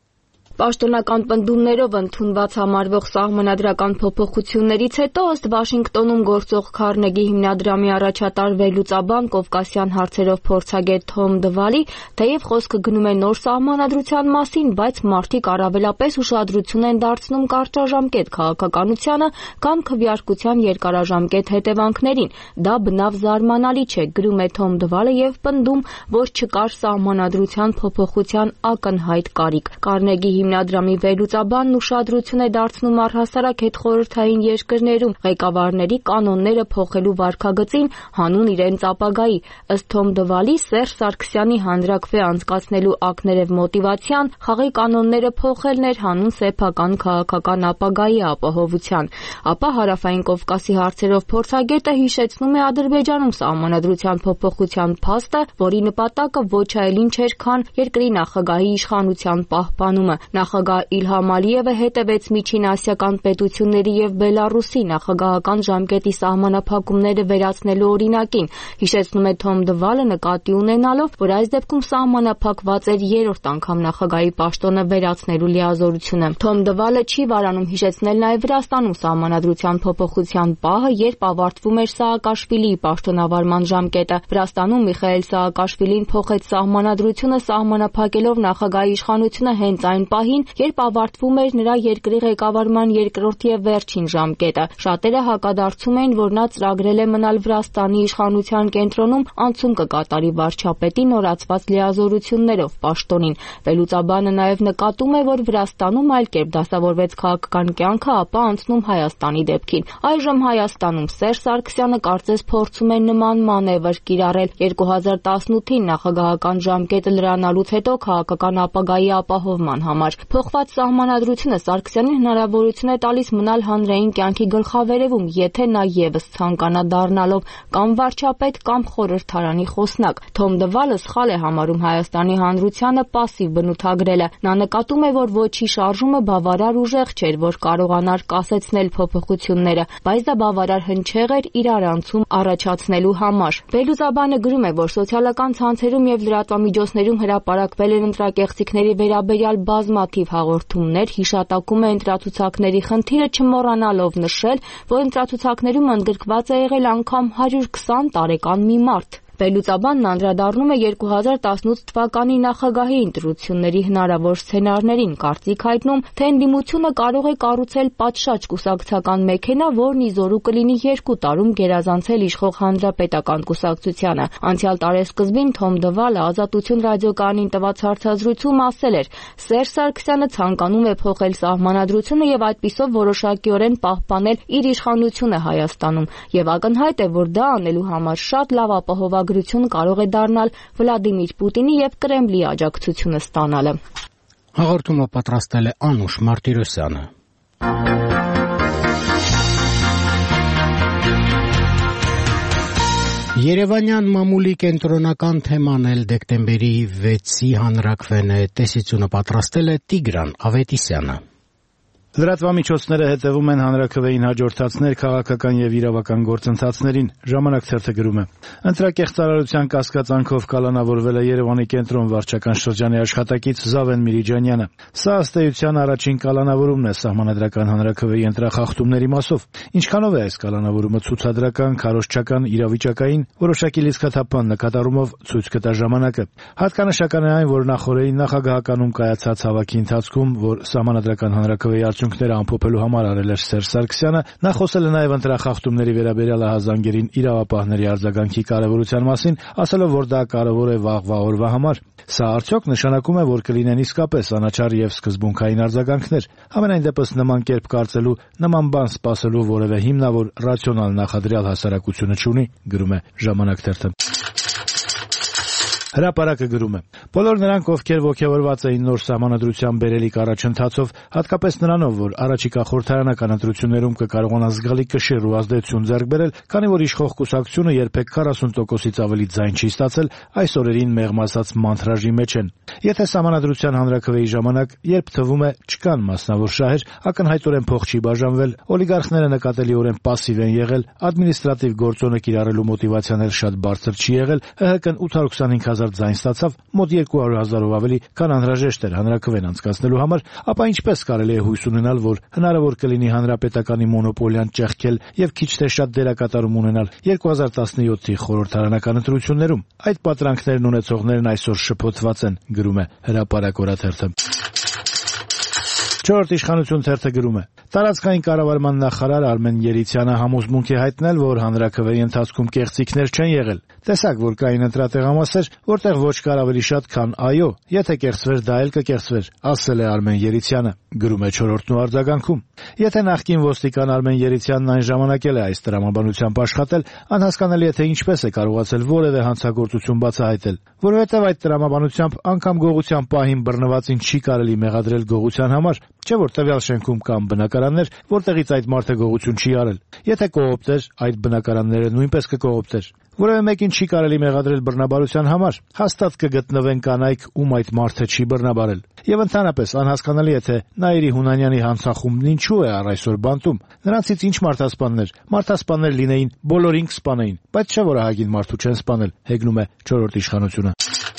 Պաշտոնական պնդումներով ընդունված համարվող սահմանադրական փոփոխություններից հետո ըստ Վաշինգտոնում գործող Քարնեգի հիմնադրամի առաջատար վերլուծաբան Կովկասյան հարցերով փորձագետ Թոմ Դվալի, թեև խոսքը գնում է նոր սահմանադրության մասին, բայց մարդիկ առավելապես ուշադրություն են դարձնում կարճաժամկետ քաղաքականությանը կամ քվեարկության երկարաժամկետ հետևանքներին։ Դա բնավ զարմանալի չէ, գրում է Թոմ Դվալը եւ պնդում, որ չկար սահմանադրության փոփոխության ակնհայտ կարիք։ Քարնեգի հիմնադրամի վերլուծաբանն ուշադրություն է դարձնում առհասարակ հետխորհրդային երկրներում ղեկավարների կանոնները փոխելու վարքագծին հանուն իրենց ապագայի։ Ըստ Թոմ Դվալի, Սերժ Սարգսյանի հանրաքվե անցկացնելու ակներև մոտիվացիան խաղի կանոնները փոխելն էր հանուն սեփական քաղաքական ապագայի ապահովության։ Ապա Հարավային Կովկասի հարցերով փորձագետը հիշեցնում է Ադրբեջանում սահմանադրության փոփոխության փաստը, որի նպատակը ոչ այլ ինչ էր, քան երկրի նախագահի իշխանության պահպանումը։ Նախագահ Իլհամ Ալիևը հետևեց Միջին ասիական պետությունների եւ Բելարուսի նախագահական ժամկետի սահմանափակումները վերացնելու օրինակին։ Հիշեցնում է Թոմ Դվալը, նկատի ունենալով, որ այս դեպքում սահմանափակված էր երրորդ անգամ նախագահի պաշտոնը վերացնելու լիազորությունը։ Թոմ Դվալը չի վարանում հիշեցնել նաեւ Վրաստանում սահմանադրության փոփոխության պահը, երբ ավարտվում էր Սաակաշվիլիի պաշտոնավարման ժամկետը։ Վրաստանում Միխայել Սաակաշվիլին փոխեց սահմանադրությունը սահմանափակելով նախագահի իշխանությունը հենց այն պահին, երբ ավարտվում էր նրա երկրի ղեկավարման երկրորդ եւ վերջին ժամկետը։ Շատերը հակադարձում էին, որ նա ծրագրել է մնալ Վրաստանի իշխանության կենտրոնում, անցում կկատարի վարչապետի նորացված լիազորություններով պաշտոնին։ Վերլուծաբանը նաեւ նկատում է, որ Վրաստանում այլ կերպ դասավորվեց քաղաքական կյանքը, ապա անցնում Հայաստանի դեպքին։ Այժմ Հայաստանում Սերժ Սարգսյանը կարծես փորձում է նման մանևր կիրառել 2018-ին նախագահական ժամկետը լրանալուց հետո քաղաքական ապագայի ապահովման համար։ Փոխված սահմանադրությունը Սարգսյանին հնարավորություն է տալիս մնալ հանրային կյանքի գլխավերևում, եթե նա ևս ցանկանա դառնալով կամ վարչապետ կամ խորհրդարանի խոսնակ։ Թոմ Դվալը սխալ է համարում Հայաստանի հանրությանը պասիվ բնութագրելը։ Նա նկատում է, որ ոչի շարժումը բավարար ուժեղ չէր, որ կարողանար կասեցնել փոփոխությունները, բայց դա բավարար հնչեղ էր իրարանցում առաջացնելու համար։ Բելուզաբանը գրում է, որ սոցիալական ցանցերում եւ լրատվամիջոցներում հրապարակվել են ընտրակեղծիքների վերաբերյալ բազմաթիվ հաղորդումներ, հիշատակում է ընտրացուցակների խնդիրը, չմոռանալով նշել, որ ընտրացուցակներում ընդգրկված է եղել անգամ 120 տարեկան մի մարդ։ Բելուծաբանն անդրադառնում է 2018 թվականի նախագահի ընտրությունների հնարավոր սցենարներին, կարծիք հայտնում, թե ընդդիմությունը կարող է կառուցել պատշաճ կուսակցական մեքենա, որն ի զորու կլինի 2 տարում գերազանցել իշխող հանրապետական կուսակցությանը։ Անցյալ տարեսկզբին Թոմ Դվալը Ազատություն ռադիոկայանին տված հարցազրույցում ասել էր. Սերժ Սարգսյանը ցանկանում է փոխել սահմանադրությունը եւ այդպիսով որոշակիորեն պահպանել իր իշխանությունը Հայաստանում, եւ ակնհայտ է, որ դա անելու համար շատ լավ ապահովագրություն կարող է դառնալ Վլադիմիր Պուտինի եւ Կրեմլի աջակցությունը ստանալը։ Հաղորդումը պատրաստել է Անուշ Մարտիրոսյանը։ Երևանյան մամուլի կենտրոնական թեման էլ դեկտեմբերի 6-ի հանրաքվեն է, տեսությունը պատրաստել է Տիգրան Ավետիսյանը։ Լրատվամիջոցները հետևում են հանրաքվեին հաջորդածներ քաղաքական եւ իրավական գործընթացներին, ժամանակ թերթը գրում է. Ընտրակեղծարարության կասկածանքով կալանավորվել է Երևանի կենտրոն վարչական շրջանի աշխատակից Զավեն Միրիջանյանը։ Սա ըստ էության առաջին կալանավորումն է սահմանադրական հանրաքվեի ընտրախախտումների մասով։ Ինչքանով է այս կալանավորումը ցուցադրական, քարոզչական, իրավիճակային, որոշակի լիցքաթափման նկատառումով ցույց կտա ժամանակը։ Հատկանշական է այն, որ նախորդին նախագահականում կայացած հավաքի ընթացքում, որ սահմանադրական հանրաքվեի արդյունքները ամփոփելու համար արել էր Սերժ Սարգսյանը, նա խոսել է նաև ընտրախախտումների վերաբերյալ ահազանգերին իրավապահների արձագանքի կարևորության մասին, ասելով, որ դա կարևոր է վաղվա օրվա համար։ Սա արդյոք նշանակում է, որ կլինեն իսկապես անաչառ եւ սկզբունքային արձագանքներ։ Ամենայն դեպս նման կերպ կարծելու, նման բան սպասելու որևէ հիմնավոր ռացիոնալ նախադրյալ հասարակությունը չունի, գրում է ժամանակ թերթը։ Հրապարակը գրում է. Բոլոր նրանք, ովքեր ոգևորված էին նոր սահմանադրության բերելիք առաջընթացով, հատկապես նրանով, որ առաջիկա խորհրդարանական ընտրություններում կկարողանան զգալի կշիռ ու ազդեցություն ձեռք բերել, քանի որ իշխող կուսակցությունը երբեք 40%-ից ավելի ձայն չի ստացել, այս օրերին մեղմ ասած մանթրաժի մեջ են։ Եթե սահմանադրության հանրաքվեի ժամանակ, երբ թվում է չկան մասնավոր շահեր, ակնհայտորեն փող չի բաժանվել, օլիգարխները նկատելիորեն պասիվ են եղել, ադմինիստրատիվ գործոնը կիրառելու մոտիվացիան էլ շատ բարձր չի եղել, ՀՀԿ-ն 825,000 ձայն ստացավ, մոտ 200,000-ով ավելի, քան անհրաժեշտ էր հանրաքվեն անցկացնելու համար, ապա ինչպես կարելի է հույս ունենալ, որ հնարավոր կլինի հանրապետականի մոնոպոլիան ճեղքել եւ քիչ թե շատ դերակատարում ունենալ 2017-ի խորհրդարանական ընտրություններում։ Այդ պատրանքներն ունեցողներն այսօր շփոթված են, գրում է Հրապարակ օրաթերթը։ Չորրորդ իշխանություն թերթը գրում է. Տարածքային կառավարման նախարար Արմեն Երիցյանը համոզմունք է հայտնել, որ հանրաքվեի ընթացքում կեղծիքներ չեն եղել։ Տեսակ, որ կային ընտրատեղամասեր, որտեղ ոչ կար ավելի շատ, քան այո, եթե կեղծվեր, դա էլ կկեղծվեր, ասել է Արմեն Երիցյանը, գրում է Չորրորդն ու արձագանքում։ Եթե նախկին ոստիկան Արմեն Երիցյանն այն ժամանակել է այս տրամաբանությամբ աշխատել, անհասկանալի է, թե ինչպես է կարողացել որևէ հանցագործություն բացահայտել, որովհետև այդ տրամաբանությամբ անգամ գողության պահին բռնվածին չի կարելի մեղադրել գողության համար, չէ՞ որ տվյալ շենքում կան բնակարաններ, որտեղից այդ մարդը գողություն չի արել։ Եթե կողոպտեր, այդ բնակարանները նույնպես կկողոպտեր։ Որևէ մեկին չի կարելի մեղադրել բռնաբարության համար, հաստատ կգտնվեն կանայք, ում այդ մարդը չի բռնաբարել։ Եվ ընդհանրապես անհասկանալի է, թե Նաիրի Հունանյանի հանցախումբն ինչու է առ այսօր բանտում։ Նրանցից ինչ մարդասպաններ։ Մարդասպաններ լինեին, բոլորին կսպանեին, բայց չէ՞ որ ահագին մարդու չեն սպանել, հեգնում է Չորրորդ իշխանությունը։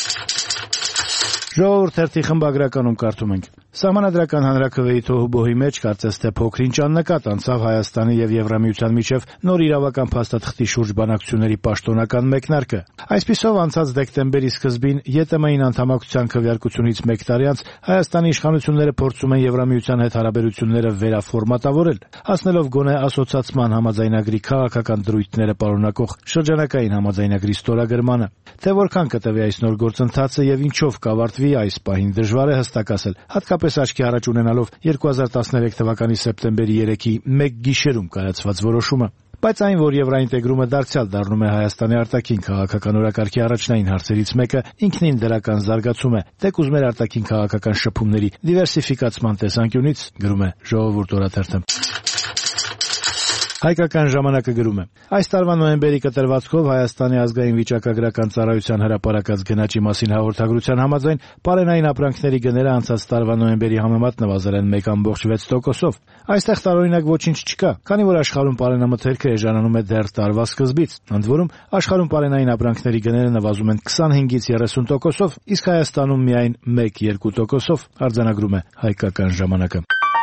Ժողովուրդ թերթի խմբագրականում կարդում ենք. Սահմանադրական հանրաքվեի թոհուբոհի մեջ կարծես թե փոքրինչ աննկատ անցավ Հայաստանի եւ Եվրամիության միջև նոր իրավական փաստաթղթի շուրջ բանակցությունների պաշտոնական մեկնարկը։ Այսպիսով անցած դեկտեմբերի սկզբին ԵՏՄ-ին անդամակցության քվեարկությունից 1 տարի անց Հայաստանի իշխանությունները փորձում են Եվրամիության հետ հարաբերությունները վերաֆորմատավորել, հասնելով գոնե ասոցիացման համաձայնագրի քաղաքական դրույթները պարունակող շրջանակային համաձայնագրի ստորագրմանը։ Թե որքան կտևի այս նոր գործընթացը եւ ինչով կավարտվի այս պահին դժվար է հստակ ասել, հատկապես աչքի առաջ ունենալով 2013 թվականի սեպտեմբերի 3-ի մեկ գիշերում կայացված որոշումը։ բայց այն, որ եվրոինտեգրումը դարձյալ դառնում է Հայաստանի արտաքին քաղաքական օրակարգի առաջնային հարցերից մեկը, ինքնին դրական զարգացում է, թեկուզ մեր արտաքին քաղաքական շփումների դիվերսիֆիկացման տեսանկյունից, գրում է Ժողովուրդ օրաթերթը։ Հայկական ժամանակը գրում է. այս տարվա նոյեմբերի կտրվածքով Հայաստանի ազգային վիճակագրական ծառայության հրապարակած գնաճի մասին հաղորդագրության համաձայն պարենային ապրանքների գները անցած տարվա նոյեմբերի համեմատ նվազել են 1.6%-ով։ Այստեղ տարօրինակ ոչինչ չկա, քանի որ աշխարհում պարենամթերքը էժանանում է դեռ տարվա սկզբից։ Ընդ որում, աշխարհում պարենային ապրանքների գները նվազում են 25-ից 30%-ով, իսկ Հայաստանում միայն 1-2%-ով, արձանագրում է Հայկական ժամանակը։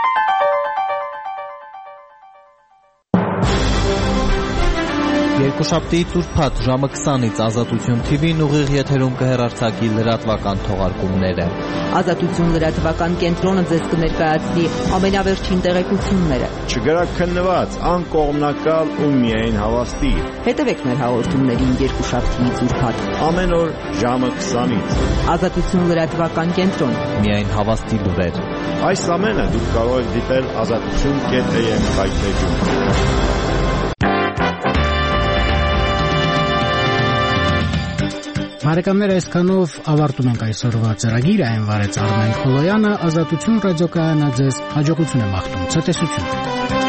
Երկուշաբթի ծուրփաթ ժամը 20-ից Ազատություն TV-ն ուղիղ եթերում կհեռարձակի լրատվական թողարկումները։ Ազատություն լրատվական կենտրոնը ձեզ կներկայացնի ամենավերջին տեղեկությունները։ Չգրաքննված, անկողմնակալ ու միայն հավաստի։ Հետևեք մեր հաղորդումներին երկուշաբթի ծուրփաթ ամեն օր ժամը 20-ից։ Ազատություն լրատվական կենտրոն, միայն հավաստի լուրեր։ Այս ամենը դուք կարող եք դիտել azatutun.am վայթեջում։ Բարեկամներ, այսքանով ավարտում ենք այսօրվա ծրագիրը, այն վարեց Արմեն Խոլոյանը, Ազատություն ռադիոկայանը ձեզ հաջողություն է մաղթում, ցտեսություն։